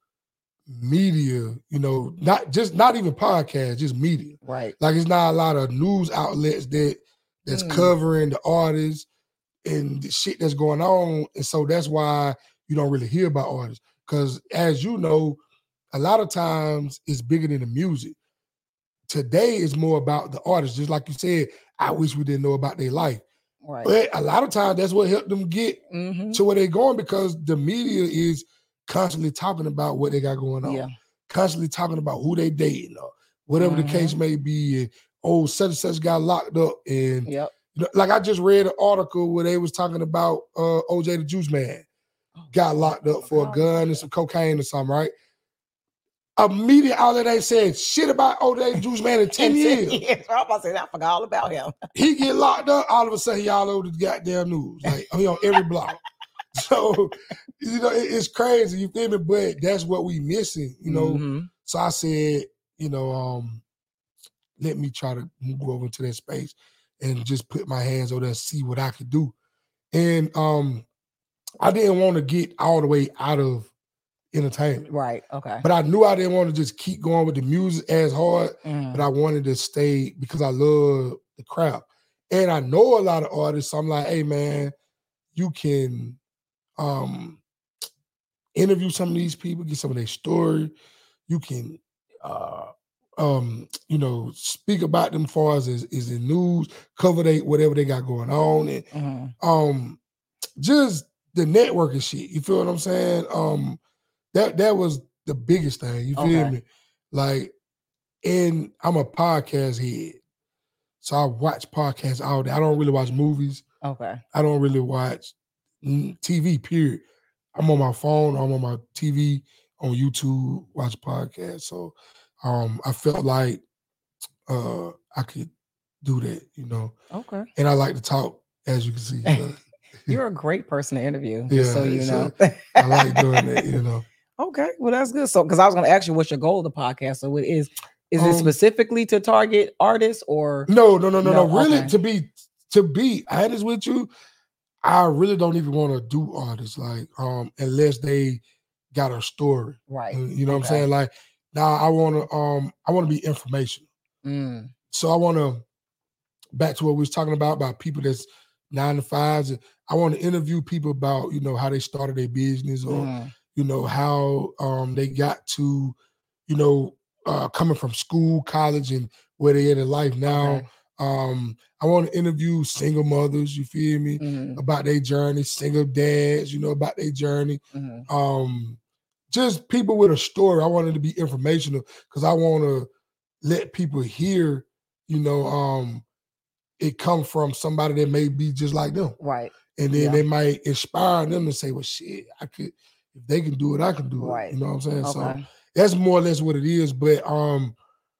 media, you know, not just not even podcasts, just media. right. Like it's not a lot of news outlets that that's Mm. covering the artists and the shit that's going on. And so that's why you don't really hear about artists. Because as you know, a lot of times it's bigger than the music. Today is more about the artist. Just like you said, I wish we didn't know about their life. Right. But a lot of times that's what helped them get Mhm. to where they're going because the media is constantly talking about what they got going on. Yeah. Constantly talking about who they dating or whatever the case Mhm. may be. And oh, such and such got locked up. And Yep. you know, like I just read an article where they was talking about uh, O J the Juice Man Oh, got Lord. locked up for a Oh, gun and some cocaine or something, right? A media outlet ain't said shit about O J the Juice Man in ten In years. years. I'm about to say that. I forgot all about him. He get locked up, all of a sudden he all over the goddamn news. Like he on every blog. So, you know, it, it's crazy, you feel me? But that's what we missing, you know. Mhm. So I said, you know, um, let me try to move over into that space and just put my hands over there and see what I could do. And um, I didn't want to get all the way out of entertainment. Right. Okay. But I knew I didn't want to just keep going with the music as hard, Mm. but I wanted to stay because I love the crowd. And I know a lot of artists, so I'm like, hey man, you can um, interview some of these people, get some of their story. You can, uh, um, you know, speak about them as far as is, is in news, cover they whatever they got going on, and Mhm. um, just the networking shit. You feel what I'm saying? Um, that that was the biggest thing. You feel Okay. me? Like, and I'm a podcast head, so I watch podcasts all day. I don't really watch movies. Okay. I don't really watch mm, T V. Period. I'm on my phone. I'm on my T V, on YouTube, watch podcasts. So um, I felt like uh, I could do that, you know. Okay. And I like to talk, as you can see. So, You're a great person to interview, just so yeah, you so know. I like doing that, you know. Okay, well that's good. So, because I was going to ask you, what's your goal of the podcast? So, it is is it Um, specifically to target artists or No, no, no, no, no. No, Really, okay. to be to be honest with you, I really don't even want to do artists like um unless they got a story. right? You you know what I'm Okay. saying? Like now I want to um I want to be informational. Mm, So I want to back to what we was talking about about people that's nine to fives. And I want to interview people about, you know, how they started their business or, mhm. you know, how um they got to, you know, uh coming from school, college, and where they at in life now. Okay. Um, I want to interview single mothers, you feel me, Mhm, about their journey, single dads, you know, about their journey. mhm. Um, just people with a story. I wanted to be informational because I want to let people hear, you know, um, it come from somebody that may be just like them. Right. And then Yeah. they might inspire them to say, well, shit, I could, if they can do it, I can do Right. it. You know what I'm saying? So Okay. that's more or less what it is. But um,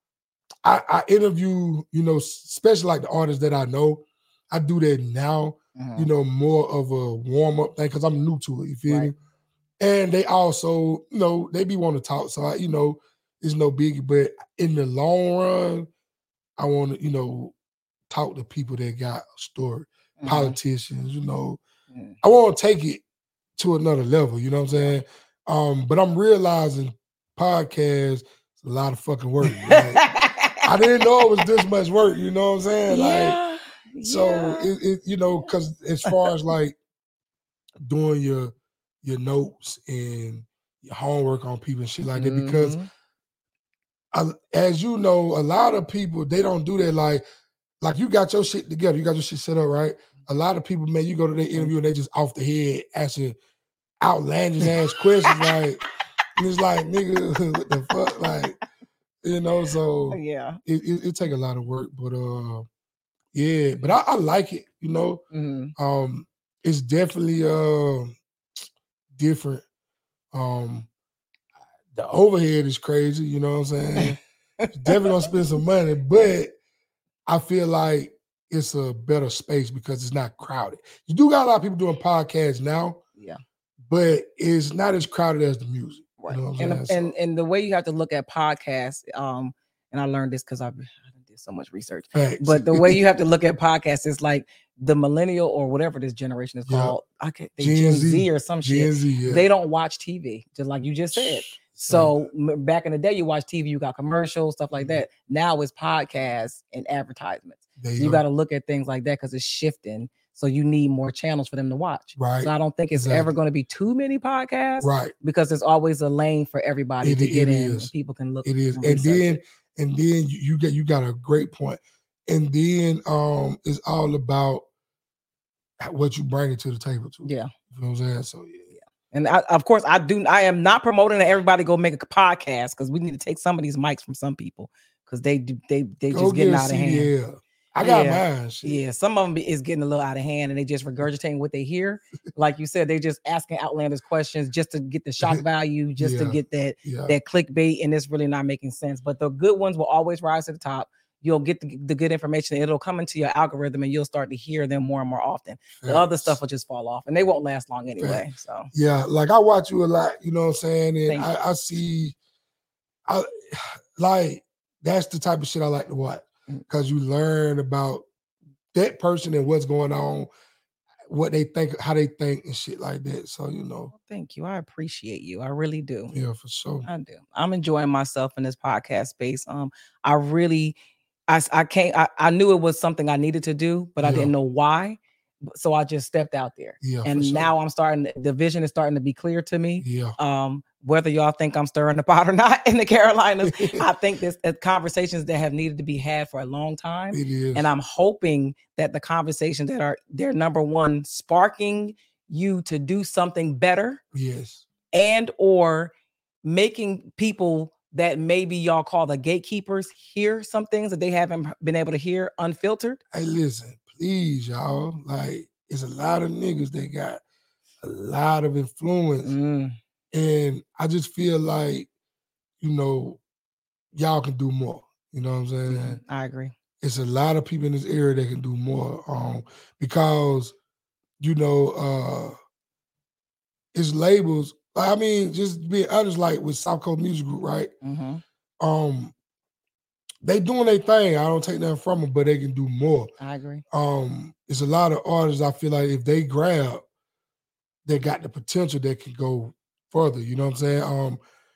I, I interview, you know, especially like the artists that I know. I do that now, Mhm. you know, more of a warm-up thing because I'm new to it, you feel Right. me? And they also, you know, they be wanting to talk. So, I, you know, it's no biggie. But in the long run, I want to, you know, talk to people that got a story, Mhm. politicians, you know. Mhm. I want to take it to another level, you know what I'm Yeah. saying? Um, but I'm realizing podcasts is a lot of fucking work. Like, I didn't know it was this much work, you know what I'm saying? Like, Yeah. so Yeah. it, it you know, because as far as like doing your your notes and your homework on people and shit like that, because Mhm. I, as you know, a lot of people they don't do that. Like, like you got your shit together, you got your shit set up, right? A lot of people, man, you go to their interview and they just off the head asking outlandish ass questions, like, and it's like, nigga, what the fuck, like, you know. So Yeah. it, it, it take a lot of work, but uh, yeah, but I, I like it, you know. Mhm. Um, it's definitely uh different. Um, the overhead is crazy, you know what I'm saying? definitely gonna spend some money, but I feel like it's a better space because it's not crowded. You do got a lot of people doing podcasts now, yeah, but it's not as crowded as the music. right. You know what and I'm and saying? and the way you have to look at podcasts, um, and I learned this because I've I did so much research. Facts. But the way you have to look at podcasts is like the millennial or whatever this generation is Yeah. called. I could they Gen Gen Z. Z or some Gen shit. Z, yeah. They don't watch T V, just like you just said. So m- back in the day, you watch T V, you got commercials, stuff like Mhm. that. Now it's podcasts and advertisements. There So you you go. got to look at things like that because it's shifting. So you need more channels for them to watch. Right. So I don't think it's ever Exactly. going to be too many podcasts, Right. because there's always a lane for everybody It- to get it in. is. And people can look. It is. and And research then it. and then you, you get you got a great point. And then um it's all about what you bring to the table too. Yeah. You know what I'm saying? So yeah. And I, of course, I do. I am not promoting that everybody go make a podcast, because we need to take some of these mics from some people because they do they they Go just get getting a out of C D hand. L. I got Yeah. mine. Shit. Yeah, some of them is getting a little out of hand, and they just regurgitating what they hear. Like you said, they just asking outlandish questions just to get the shock value, just to Yeah. get that Yeah. that clickbait, and it's really not making sense. But the good ones will always rise to the top. You'll get the, the good information. It'll come into your algorithm, and you'll start to hear them more and more often. The other Facts. stuff will just fall off, and they won't last long anyway. So Yeah, like I watch you a lot, you know what I'm saying? And Thank you. I, I see I like that's the type of shit I like to watch. Mm. Because you learn about that person and what's going on, what they think, how they think and shit like that. So, you know, Well, thank you. I appreciate you. I really do. yeah, for sure. I do. I'm enjoying myself in this podcast space. Um, I really, I, s- I can't. I, I knew it was something I needed to do, but I Yeah. didn't know why. So I just stepped out there, Yeah, for and sure. now I'm starting. The vision is starting to be clear to me. Yeah. Um, whether y'all think I'm stirring the pot or not in the Carolinas, I think this uh, conversations that have needed to be had for a long time. It is. And I'm hoping that the conversations that are, they're number one, sparking you to do something better, yes. and or making people that maybe y'all call the gatekeepers hear some things that they haven't been able to hear unfiltered. Hey, listen, please, y'all. Like, it's a lot of niggas that got a lot of influence. Mm, And I just feel like, you know, y'all can do more. You know what I'm saying? mhm, I agree. It's a lot of people in this area that can do more. Um, because, you know, uh it's labels. I mean, just being honest, like with South Coast Music Group, right? hmm Um, they doing their thing. I don't take nothing from them, but they can do more. I agree. Um, it's a lot of artists I feel like if they grab, they got the potential that can go further. You know what I'm saying? Um,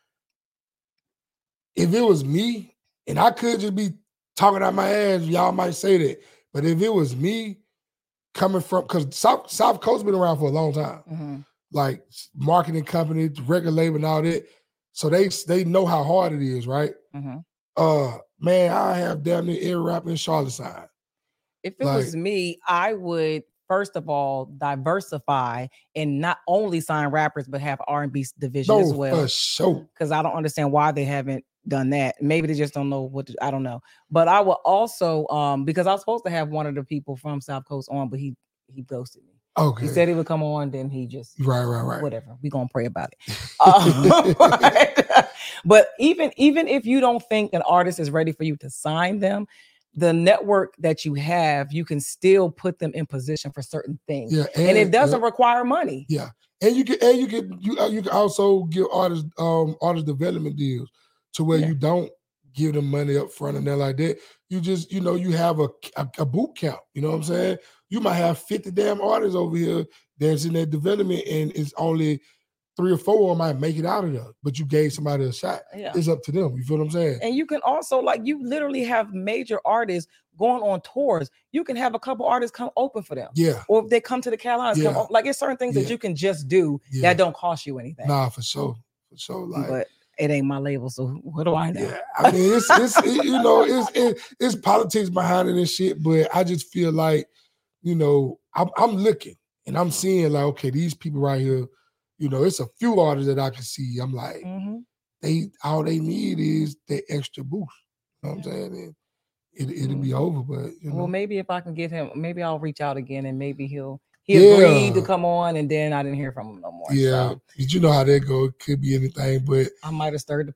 if it was me, and I could just be talking out my ass, y'all might say that. But if it was me coming from, because South, South Coast been around for a long time, hmm like marketing company, record label, and all that. So they they know how hard it is, right? hmm Uh, man, I have damn near every rapper in Charlotte signed. If it Like- was me, I would first of all diversify and not only sign rappers but have R and B division No, as well. for sure. Because I don't understand why they haven't done that. Maybe they just don't know what to, I don't know. But I will also um because I was supposed to have one of the people from South Coast on, but he he ghosted me. Okay. He said he would come on, then he just right, right, right. whatever. We gonna pray about it. Um, but, but even even if you don't think an artist is ready for you to sign them, the network that you have, you can still put them in position for certain things. Yeah, And, it doesn't yeah, require money. yeah. And you can and you can you uh, you can also give artists um artist development deals to where Yeah. you don't give them money up front and they're like that. You just, you know, you have a, a, a boot camp. You know what I'm saying? You might have fifty damn artists over here that's in that development, and it's only three or four of them might make it out of there. But you gave somebody a shot. Yeah. It's up to them. You feel what I'm saying? And you can also, like, you literally have major artists going on tours. You can have a couple artists come open for them. Yeah. Or if they come to the Carolinas, come Yeah. op- like it's certain things that Yeah. you can just do Yeah. that don't cost you anything. Nah, for sure. For sure. Like, But it ain't my label, so what do I know? yeah, I mean, it's it's it, you know, it's it, it's politics behind it and shit. But I just feel like, you know, I'm I'm looking and I'm seeing like, okay, these people right here, you know, it's a few artists that I can see. I'm like, Mhm. they all they need is that extra boost. You know what I'm saying? And it it'll be over. But you know, Well, maybe if I can get him, maybe I'll reach out again and maybe he'll he agreed to Yeah. come on, and then I didn't hear from him no more. yeah, So but you know how that go. It could be anything, but I might have stirred the pot too much.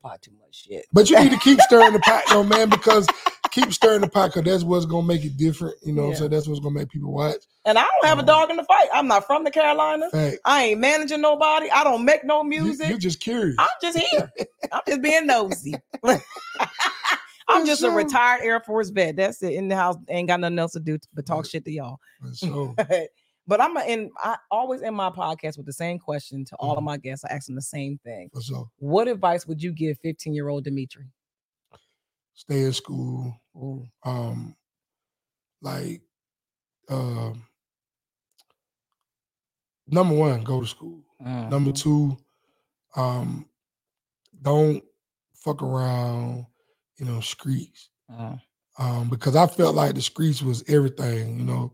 shit. But you need to keep stirring the pot, though, man, because keep stirring the pot, because that's what's gonna make it different. You know, yeah. what I'm saying, that's what's gonna make people watch. And I don't have um, a dog in the fight. I'm not from the Carolinas. Fact. I ain't managing nobody. I don't make no music. You, you're just curious. I'm just here. I'm just being nosy. I'm just sure. a retired Air Force vet. That's it. In the house, ain't got nothing else to do but talk shit to y'all. Sure. But I'm in. I always end my podcast with the same question to all mm-hmm. of my guests. I ask them the same thing. Sure. What advice would you give fifteen-year-old Dimitri? Stay in school. Ooh. Um, like, um, number one, go to school. Mm-hmm. Number two, um, don't fuck around, you know, streets. Mm-hmm. Um, because I felt like the streets was everything, you know,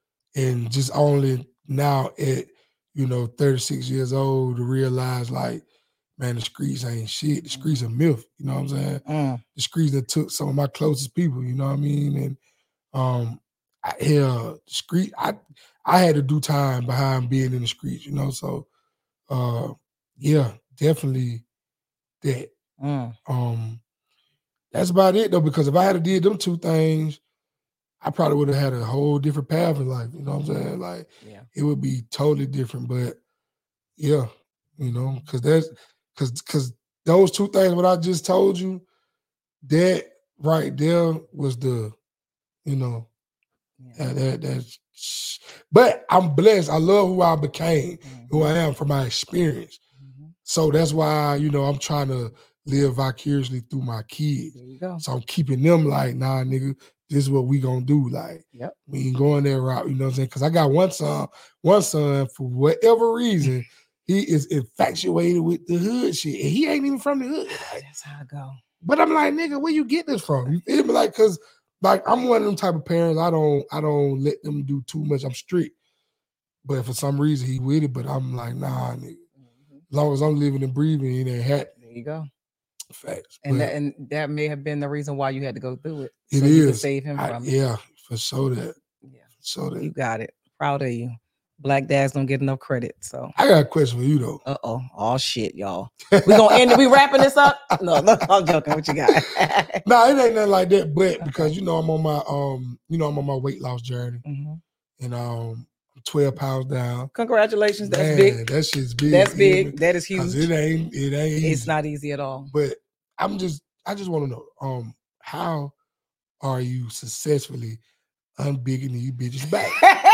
and just only now at, you know, thirty-six years old to realize like, man, the streets ain't shit. The streets are myth, you know what I'm saying? Mm. The streets that took some of my closest people, you know what I mean? And um, I, yeah, street, I I had to do time behind being in the streets, you know. So, uh, yeah, definitely that. Mm. Um, that's about it though, because if I had did them two things, I probably would have had a whole different path in life. You know what I'm saying? Like, yeah. it would be totally different. But yeah, you know, because there's because because those two things, what I just told you, that right there was the, you know, yeah. that, that that's. But I'm blessed. I love who I became, mm-hmm. who I am from my experience. Mm-hmm. So that's why, you know, I'm trying to live vicariously through my kids. There you go. So I'm keeping them like, nah, nigga, this is what we gonna do. Like, yep. we ain't going that route, you know what I'm saying? Because I got one son, one son, for whatever reason, he is infatuated with the hood shit. And he ain't even from the hood. Like, that's how I go. But I'm like, nigga, where you get this from? You feel me? Like, cause like I'm one of them type of parents, I don't, I don't let them do too much. I'm strict. But for some reason he with it, but I'm like, nah, nigga. Mm-hmm. As long as I'm living and breathing, it ain't happening. There you go. Facts. And that, and that may have been the reason why you had to go through it. It so is. You could save him I, from yeah, for sure that. Yeah. So that. You got it. Proud of you. Black dads don't get enough credit. So I got a question for you though. Uh oh. Oh shit, y'all. We gonna end it. We wrapping this up? No, no, I'm joking. What you got? No, nah, it ain't nothing like that. But because you know I'm on my um, you know I'm on my weight loss journey, mm-hmm. and um, I'm twelve pounds down. Congratulations. That's Man, big. That shit's big. That's big. That is huge. It ain't. It ain't. Easy. It's not easy at all. But I'm just. I just want to know. Um, how are you successfully unbigging these bitches back?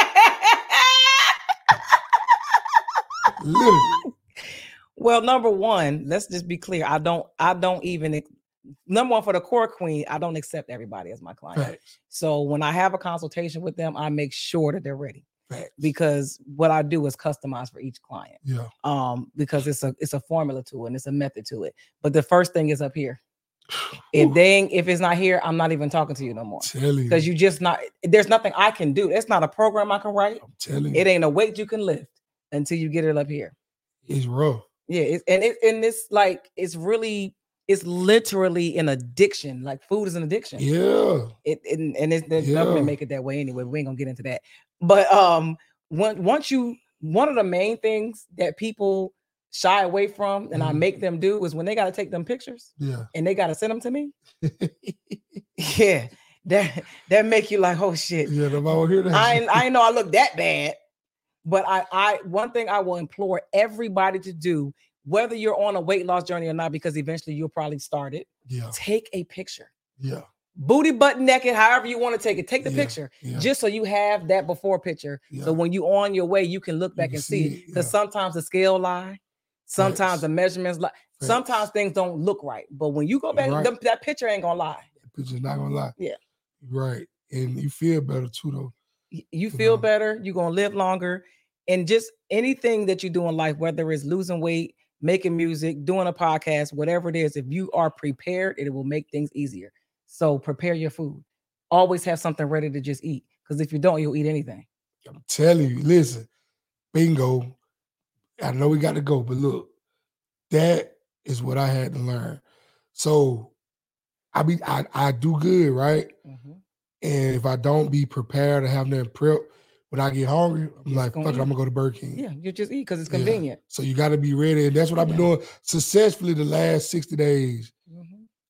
Literally. Well, number one, let's just be clear. I don't, I don't even, number one, for the core queen, I don't accept everybody as my client. Facts. So when I have a consultation with them, I make sure that they're ready. Facts. Because what I do is customize for each client. Yeah. Um, because it's a it's a formula to it and it's a method to it. But the first thing is up here. If they ain't, if it's not here, I'm not even talking to you no more. Because you just not, there's nothing I can do. It's not a program I can write. I'm telling you. It you. ain't a weight you can lift until you get it up here. It's rough. Yeah, it's, and it and it's like it's really it's literally an addiction. Like food is an addiction. Yeah. It and, and it's, the yeah. government make it that way anyway. We ain't gonna get into that. But um, when, once you one of the main things that people shy away from, and mm. I make them do, is when they got to take them pictures. Yeah. And they got to send them to me. yeah. That that make you like, oh shit. Yeah, I will hear that. I I know I look that bad. But I, I, one thing I will implore everybody to do, whether you're on a weight loss journey or not, because eventually you'll probably start it. Yeah. Take a picture. Yeah. Booty, butt, naked, however you want to take it. Take the yeah. picture, yeah. just so you have that before picture. Yeah. So when you on your way, you can look back can and see it. Because yeah. sometimes the scale lie, sometimes Facts. the measurements lie, Facts. sometimes things don't look right. But when you go back, right. the, that picture ain't gonna lie. That picture's not gonna lie. Yeah. Right, and you feel better too, though. You, you feel know? better. You're gonna live longer. And just anything that you do in life, whether it's losing weight, making music, doing a podcast, whatever it is, if you are prepared, it will make things easier. So prepare your food. Always have something ready to just eat. Because if you don't, you'll eat anything. I'm telling you, listen, bingo. I know we got to go, but look, that is what I had to learn. So I be I, I do good, right? Mm-hmm. And if I don't be prepared to have nothing prep, when I get hungry, I'm You're like, fuck it, I'm gonna go to Burger King. Yeah, you just eat because it's convenient. Yeah. So you gotta be ready. And that's what I've been doing successfully the last sixty days. Mm-hmm.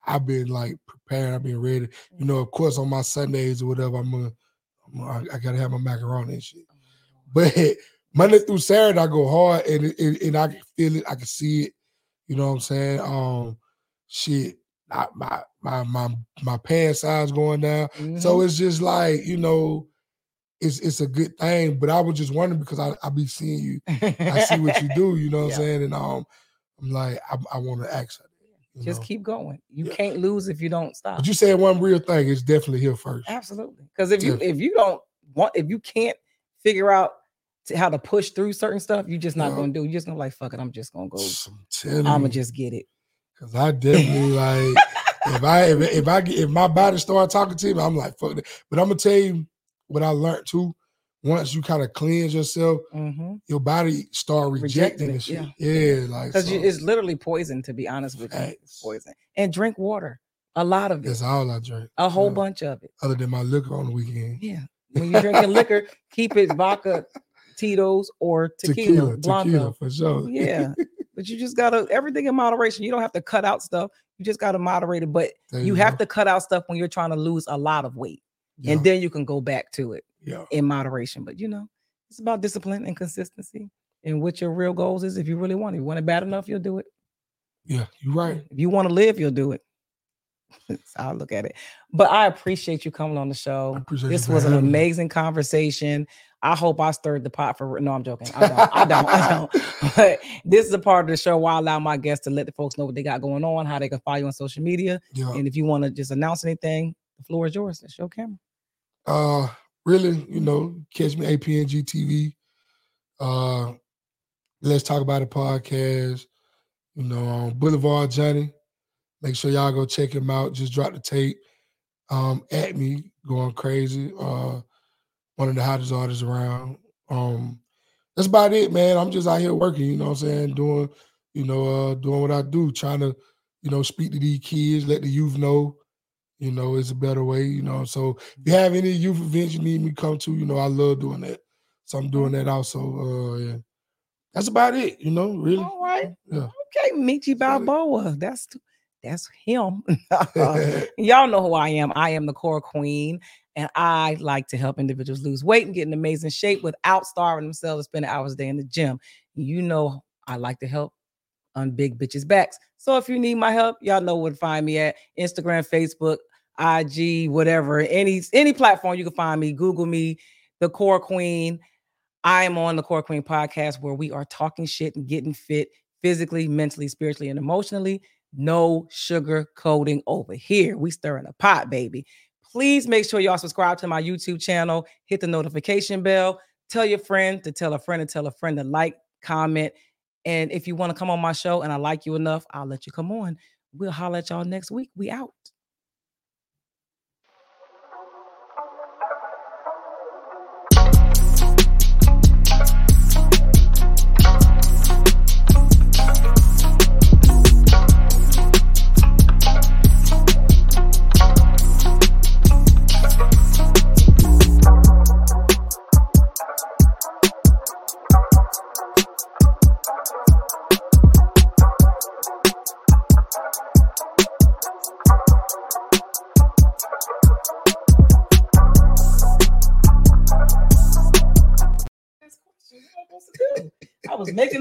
I've been like preparing, I've been ready. You know, of course, on my Sundays or whatever, I'm gonna, I'm gonna I, I gotta have my macaroni and shit. But Monday through Saturday, I go hard and it, it, and I can feel it, I can see it. You know what I'm saying? Um, shit, I, my my my my pants size going down. Mm-hmm. So it's just like, you know, it's it's a good thing. But I was just wondering because I I be seeing you, I see what you do. You know what yeah. I'm saying? And um, I'm like, I, I want to ask her. Just know? keep going. You yeah. can't lose if you don't stop. But you said one real thing. It's definitely here first. Absolutely. Because if definitely. you if you don't want, if you can't figure out to how to push through certain stuff, you're just not yeah. gonna do. You're just gonna like, fuck it. I'm just gonna go. I'm, I'm gonna just get it. Because I definitely like if I if, if I if my body start talking to me, I'm like, fuck it. But I'm gonna tell you what I learned too. Once you kind of cleanse yourself, mm-hmm. your body start rejecting it. Yeah. yeah, like because so. It's literally poison. To be honest with Thanks. you, it's poison. And drink water, a lot of it. That's all I drink. A whole yeah. bunch of it. Other than my liquor on the weekend. Yeah, when you're drinking liquor, keep it vodka, Tito's, or tequila, tequila Blanco. Tequila for sure. Yeah, but you just gotta everything in moderation. You don't have to cut out stuff. You just gotta moderate it. But there you, you have to cut out stuff when you're trying to lose a lot of weight, yeah. and then you can go back to it. Yeah. In moderation, but you know, it's about discipline and consistency and what your real goals is. If you really want it, if you want it bad enough, you'll do it. Yeah, you're right. If you want to live, you'll do it. That's how I look at it. But I appreciate you coming on the show. I appreciate this was an amazing conversation. I hope I stirred the pot for. No, I'm joking. I don't. I don't. I don't. But this is a part of the show where I allow my guests to let the folks know what they got going on, how they can follow you on social media, yeah. and if you want to just announce anything, the floor is yours. It's your camera. Uh. Really, you know, catch me A P N G T V. Uh, Let's Talk About It podcast. You know, um, Boulevard Johnny. Make sure y'all go check him out. Just drop the tape. Um, at me, going crazy. Uh, one of the hottest artists around. Um, that's about it, man. I'm just out here working. You know what I'm saying? Doing, you know, uh, doing what I do. Trying to, you know, speak to these kids, let the youth know. You know, it's a better way, you know. So if you have any youth events you need me to come to, you know, I love doing that. So I'm doing that also. Uh, yeah. That's about it, you know, really. All right. Yeah. Okay, Michi Balboa. That's that's him. Y'all know who I am. I am the Core Queen, and I like to help individuals lose weight and get in amazing shape without starving themselves and spending hours a day in the gym. You know, I like to help on big bitches' backs. So if you need my help, y'all know where to find me at Instagram, Facebook, I G, whatever, any any platform you can find me. Google me, the Core Queen. I am on the Core Queen podcast where we are talking shit and getting fit physically, mentally, spiritually, and emotionally. No sugar coating over here. We stirring a pot, baby. Please make sure y'all subscribe to my YouTube channel. Hit the notification bell. Tell your friend to tell a friend to tell a friend to like, comment. And if you want to come on my show and I like you enough, I'll let you come on. We'll holler at y'all next week. We out. I was making